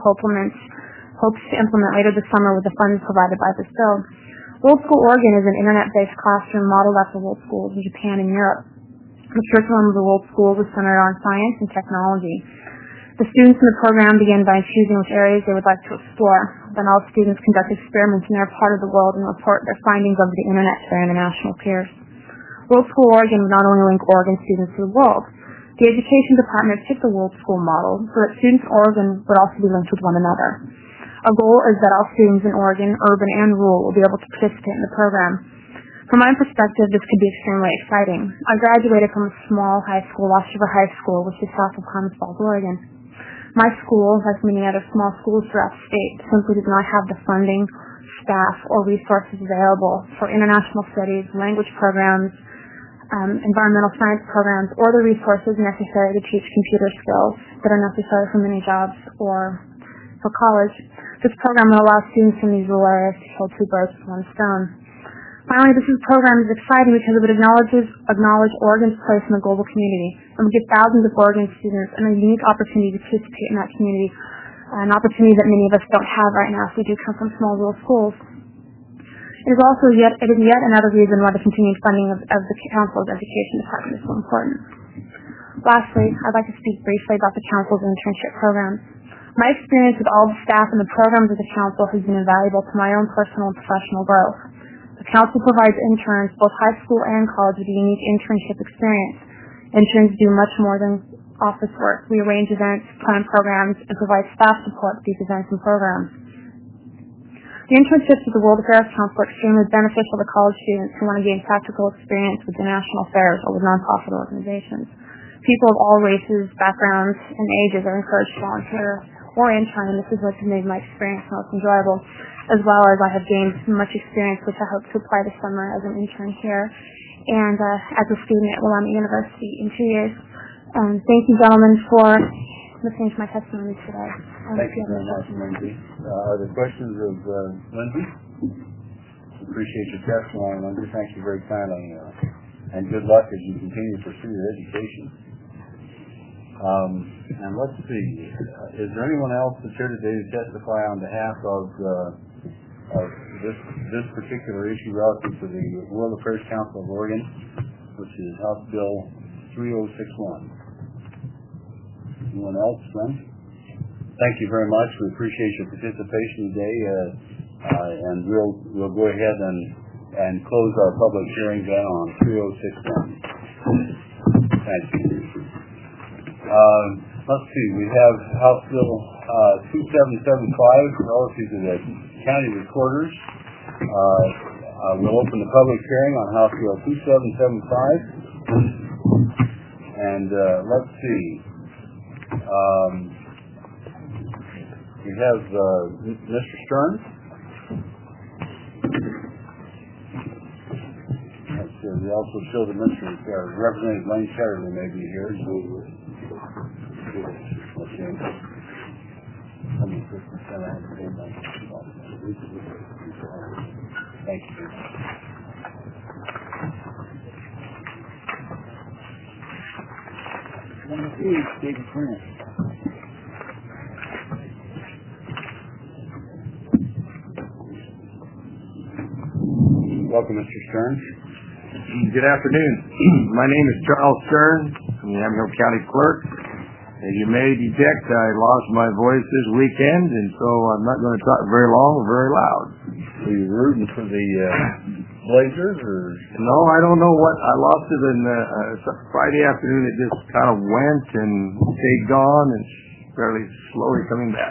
hopes to implement later this summer with the funds provided by this bill. World School Oregon is an internet-based classroom modeled after world schools in Japan and Europe. The curriculum of the world school was centered on science and technology. The students in the program began by choosing which areas they would like to explore. Then all students conduct experiments in their part of the world and report their findings over the internet to their international peers. World School Oregon would not only link Oregon students to the world. The Education Department picked the World School model so that students in Oregon would also be linked with one another. Our goal is that all students in Oregon, urban and rural, will be able to participate in the program. From my perspective, this could be extremely exciting. I graduated from a small high school, Lost River High School, which is south of Clemens Falls, Oregon. My school, like many other small schools throughout the state, simply does not have the funding, staff, or resources available for international studies, language programs, environmental science programs, or the resources necessary to teach computer skills that are necessary for many jobs or for college. This program will allow students in these rural areas to kill two birds with one stone. Finally, this program is exciting because it would acknowledge Oregon's place in the global community and would give thousands of Oregon students a unique opportunity to participate in that community, an opportunity that many of us don't have right now if we do come from small rural schools. It is yet another reason why the continued funding of the Council's Education Department is so important. Lastly, I'd like to speak briefly about the Council's internship programs. My experience with all the staff and the programs of the Council has been invaluable to my own personal and professional growth. The Council provides interns, both high school and college, with a unique internship experience. Interns do much more than office work. We arrange events, plan programs, and provide staff support for these events and programs. The internships of the World Affairs Council are extremely beneficial to college students who want to gain practical experience with international affairs or with nonprofit organizations. People of all races, backgrounds, and ages are encouraged to volunteer or intern, and this is what's made my experience most enjoyable, as well as I have gained much experience, which I hope to apply this summer as an intern here and as a student at Willamette University in 2 years. Thank you, gentlemen, for listening to my testimony today. Thank you very much, Lindsay. Are there questions of Lindsay? Appreciate your testimony, Lindsay. Thank you very kindly, and good luck as you continue to pursue your education. And let's see, is there anyone else that's here today to testify on behalf of this particular issue relative to the World Affairs Council of Oregon, which is House Bill 3061? Anyone else, then? Thank you very much. We appreciate your participation today, and we'll go ahead and close our public hearing then on 3061. Thank you. Let's see, we have House Bill 2775 relative to the county recorders. We'll open the public hearing on House Bill 2775. And let's see. We have Mr. Stern. We also show that Representative Lane Chatterley may be here. Thank you. Welcome, Mr. Stern. Good afternoon. My name is Charles Stern. I'm the Yamhill County Clerk. As you may detect, I lost my voice this weekend, and so I'm not going to talk very long or very loud. Are you rooting for the Blazers, or? No, I don't know what. I lost it in Friday afternoon. It just kind of went and stayed gone and fairly slowly coming back.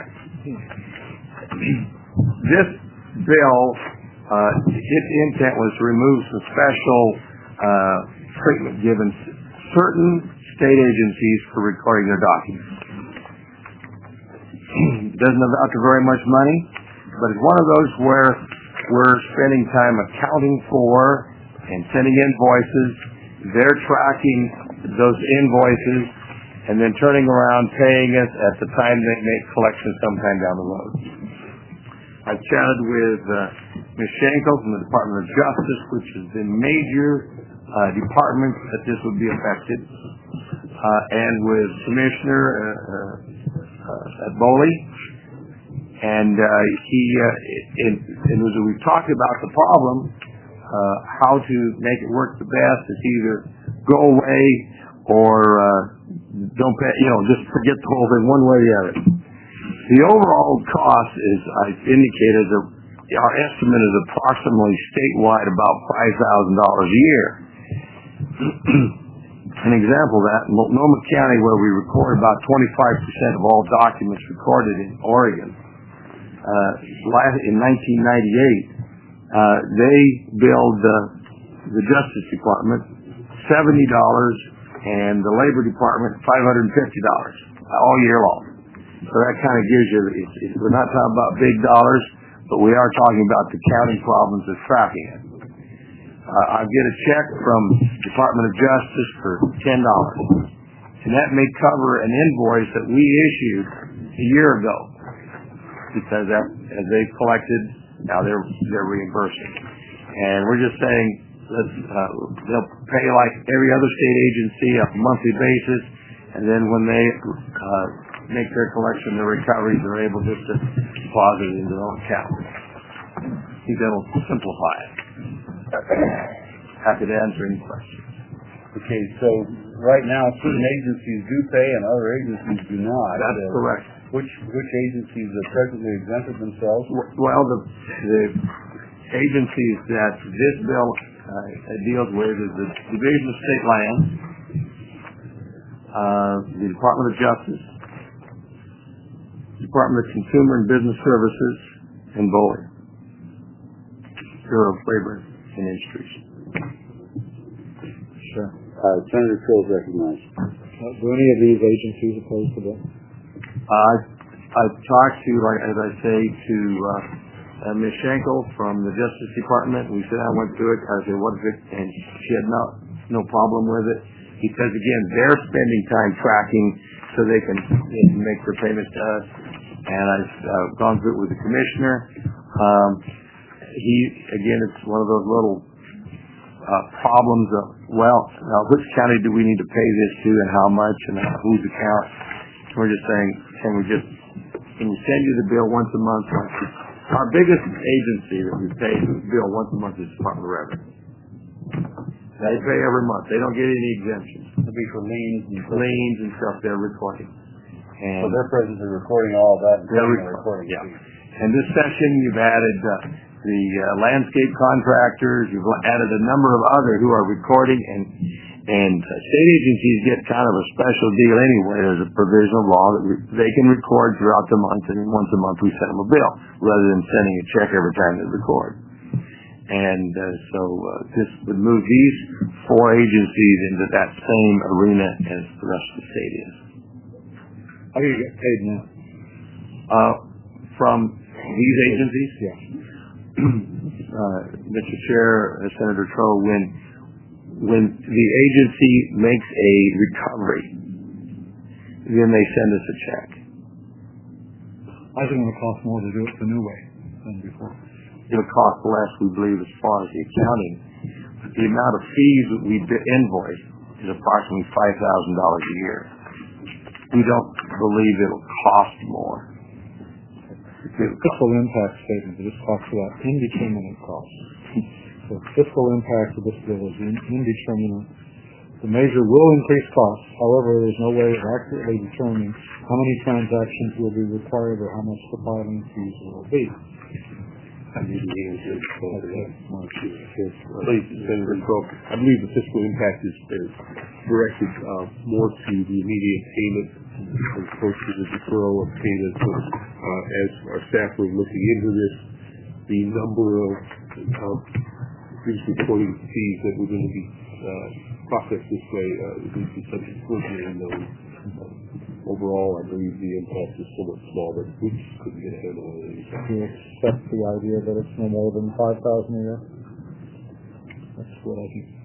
This bill, its intent was to remove some special treatment given certain state agencies for recording their documents. Doesn't amount to very much money, but it's one of those where we're spending time accounting for and sending invoices. They're tracking those invoices and then turning around paying us at the time they make collections sometime down the road. I've chatted with Ms. Schenkel from the Department of Justice, which is the major department that this would be affected, and with Commissioner at Boley. And as we talked about the problem, how to make it work the best is either go away or don't pay, just forget the whole thing one way or the other. The overall cost is, I indicated, our estimate is approximately statewide about $5,000 a year. An example of that, in Multnomah County, where we record about 25% of all documents recorded in Oregon, in 1998, they billed the Justice Department $70 and the Labor Department $550 all year long. So that kind of gives you, we're not talking about big dollars, but we are talking about the county problems of tracking it. I get a check from Department of Justice for $10, and that may cover an invoice that we issued a year ago, because as they've collected, now they're reimbursing. And we're just saying, they'll pay like every other state agency on a monthly basis, and then when they make their collection, their recoveries, they're able just to deposit it into their own account. I think that'll simplify it. Happy to answer any questions. Okay, so right now certain agencies do pay and other agencies do not. That's correct. Which agencies have presently exempted themselves? Well, the agencies that this bill deals with is the Division of State Lands, the Department of Justice, Department of Consumer and Business Services, and Boley, Bureau of Labor and Industries. Sure. Senator Crow is recognized. Do any of these agencies oppose the bill? I've talked to, as I say, to Ms. Schenkel from the Justice Department. We said I went through it. I said, what is it? And she had no problem with it. Because, again, they're spending time tracking so they can make their payments to us. And I've gone through it with the commissioner. Again, it's one of those little problems of, now which county do we need to pay this to and how much and whose account? We're just saying, can we send you the bill once a month? Our biggest agency that we pay the bill once a month is the Department of Revenue. They pay every month. They don't get any exemptions. It'll be for liens and stuff they're recording. So they're presently recording all of that. They're recording, yeah. And this session, you've added the landscape contractors. You've added a number of others who are recording, and state agencies get kind of a special deal anyway. There's a provision of law that they can record throughout the month, and once a month we send them a bill, rather than sending a check every time they record. And so this would move these four agencies into that same arena as the rest of the state is. How do you get paid now? From these agencies? Yeah. Mr. Chair, Senator Troll, when the agency makes a recovery, then they send us a check. I think it would cost more to do it the new way than before. It'll cost less, we believe, as far as the accounting. But the amount of fees that we invoice is approximately $5,000 a year. We don't believe it'll cost more. The fiscal impact statement just talks about indeterminate costs. So fiscal impact of this bill is indeterminate. The measure will increase costs. However, there's no way of accurately determining how many transactions will be required or how much the filing fees will be. Please, Senator Crow, I believe the fiscal impact is directed more to the immediate payment as opposed to the deferral of payment. So, as our staff were looking into this, the number of these reporting fees that were going to be processed this way would be subject to scrutiny in those. overall, I believe the impact is somewhat small, but we just couldn't get a handle on it. Do you accept the idea that it's no more than 5,000 a year? That's what I think.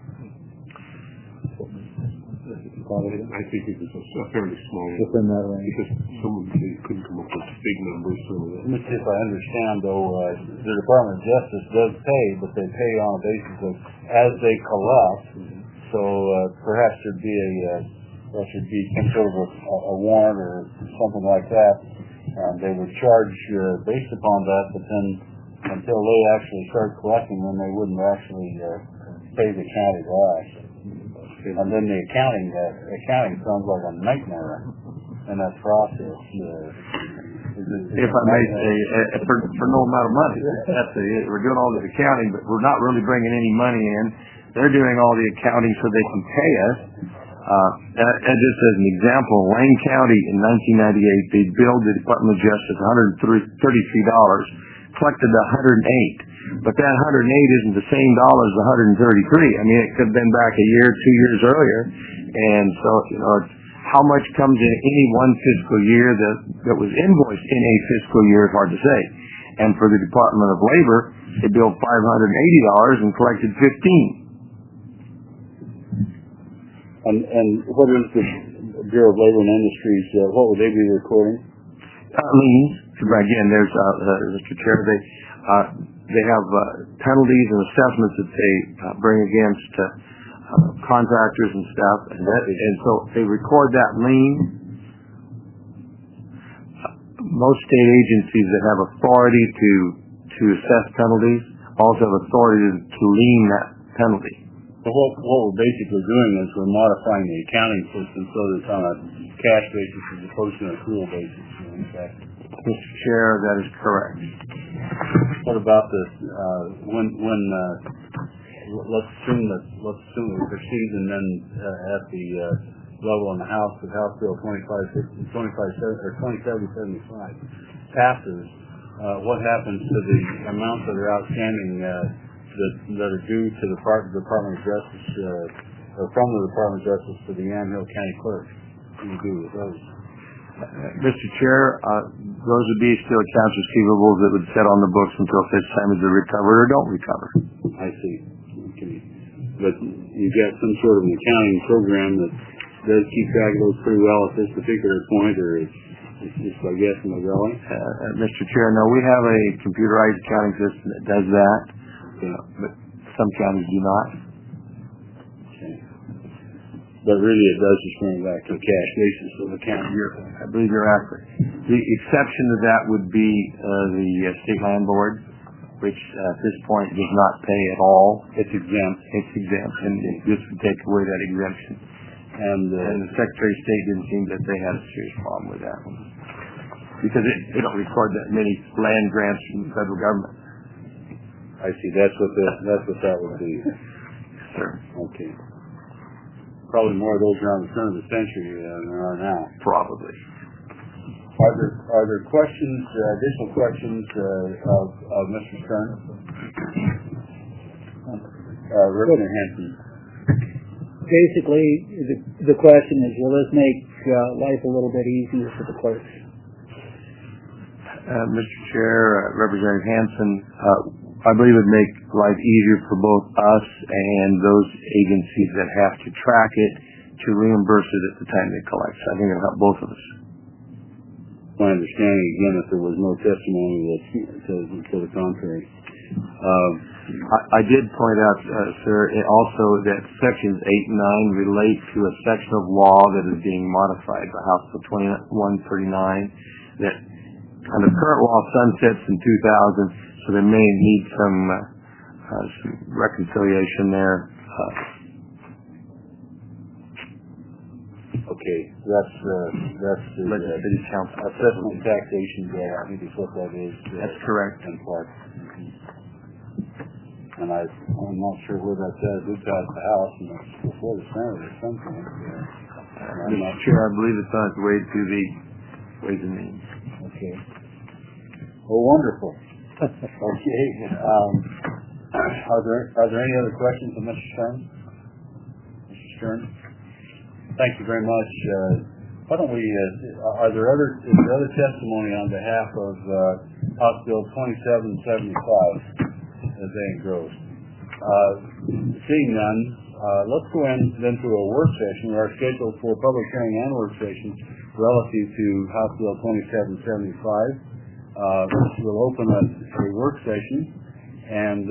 I think it was a fairly small within that range. Because someone couldn't come up with big numbers. So let me see if I understand, though. The Department of Justice does pay, but they pay on a basis of as they collect. So perhaps there should be some sort of a warrant or something like that. They would charge based upon that, but then until they actually start collecting them, they wouldn't actually pay the county back. And then the accounting sounds like a nightmare in that process. If I may say, for no amount of money, we're doing all this accounting, but we're not really bringing any money in. They're doing all the accounting so they can pay us. And just as an example, Wayne County in 1998, they billed the Department of Justice $133, collected $108. But that 108 isn't the same dollar as the 133. I mean, it could have been back a year, 2 years earlier. And so, how much comes in any one fiscal year that was invoiced in a fiscal year is hard to say. And for the Department of Labor, they billed $580 and collected $15. And what is the Bureau of Labor and Industries? What would they be recording? Liens. Again, there's Mr. Chair. They have penalties and assessments that they bring against contractors and stuff, and so they record that lien. Most state agencies that have authority to assess penalties also have authority to lien that penalty. So what we're basically doing is we're modifying the accounting system so that it's on a cash basis as opposed to an accrual basis. Mr. Chair, that is correct. What about this? Let's assume that we proceed, and then at the level in the House, with House Bill 2075 passes, what happens to the amounts that are outstanding that are due to the Department of Justice or from the Department of Justice to the Yamhill County Clerk? What do you do with those? Mr. Chair, those would be still accounts receivables that would sit on the books until such time as they're recovered or don't recover. I see. Okay. But you've got some sort of an accounting program that does keep track of those pretty well at this particular point, or it's just, I guess, in the belly? Mr. Chair, no, we have a computerized accounting system that does that, but some counties do not. But really, it does just bring back to a cash basis of the county. I believe you're accurate. The exception to that would be the State Land Board, which at this point does not pay at all. It's exempt. It's exempt, and this would take away that exemption. And the Secretary of State didn't seem that they had a serious problem with that one, because they don't record that many land grants from the federal government. I see. That's what that would be. Sir. Okay. Probably more of those around the turn of the century than there are now. Probably. Are there questions, additional questions of Mr. Stern? Representative Hanson. Basically, the question is, will this make life a little bit easier for the clerks? Mr. Chair, Representative Hanson, I believe it would make life easier for both us and those agencies that have to track it to reimburse it at the time they collect. So I think it'll help both of us. My understanding, again, if there was no testimony to the contrary. I did point out, sir, also that sections 8 and 9 relate to a section of law that is being modified by House Bill 2139 that under current law sunsets in 2000. So they may need some reconciliation there. Okay, that's the City Council assessment taxation bill. I think is what that is. That's correct. In part. And I'm not sure where that's at. We passed the House and it's before the Senate at some point. I'm not sure. I believe it's on its way to the Ways and Means. Okay. Oh, wonderful. Okay. Are there any other questions of Mr. Stern? Mr. Stern? Thank you very much. Why don't we, is there other testimony on behalf of House Bill 2775 as they engrossed? Seeing none, let's go in then to a work session. We are scheduled for public hearing and work session relative to House Bill 2775. We'll open a work session, and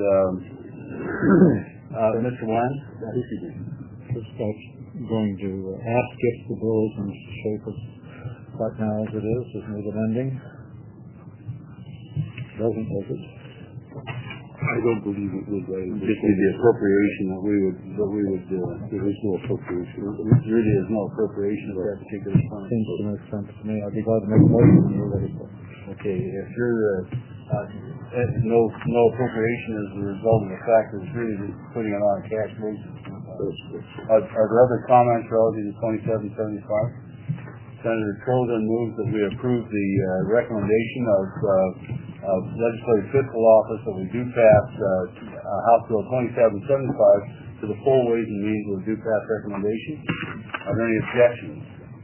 Mr. Wan, First, I'm going to ask if the bill is in shape as right now as it is. Does it need amending? Doesn't, does it? I don't believe it would. Just the appropriation that we would do. There is no appropriation. There really is no appropriation of that particular fund. Seems to make sense to me. I'd be glad to make a motion when you're ready for it. Okay, if you're no appropriation as a result of the fact that it's really just putting it on a cash basis. Are there other comments relative to 2775? Senator Crow then moves that we approve the recommendation of Legislative Fiscal Office that we do pass House Bill 2775 to the full Ways and Means of due pass recommendation. Are there any objections?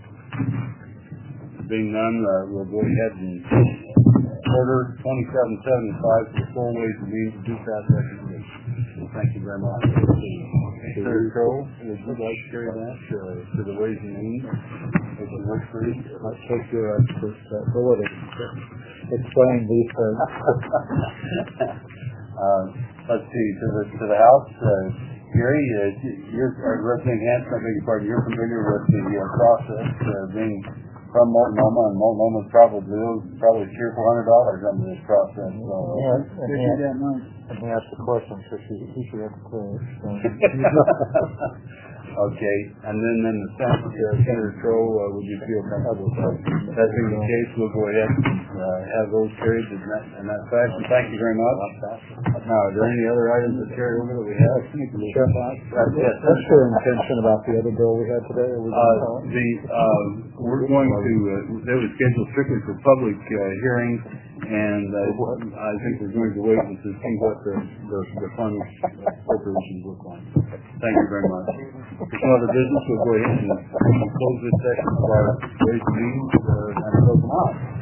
Being none, we'll go ahead and order 2775 to the full Ways and Means of due pass recommendation. Thank you very much. Senator Crow, would you like to carry that to the Ways and Means? If it works for you, I'll take your ability to explain these things. Let's see, to the House, Gary, you're representing Hanson, I beg your pardon, you're familiar with the process being from Multnomah, and Multnomah probably $300-400 under this process. So, let me ask the question, so he should have to clear it. Okay, and then in the Senate, Senator Crow, would you feel comfortable with that? That being the case, we'll go ahead and have those carried in that fashion. Thank you very much. Now, are there any other items that carry over that we have? Sure. What's your intention about the other bill we had today? We're going to, they were scheduled strictly for public hearings, and I think we're going to wait to see what the funds appropriations look like. Thank you very much. For some other business, we'll go ahead and close this session of our Ways and Means and close them out.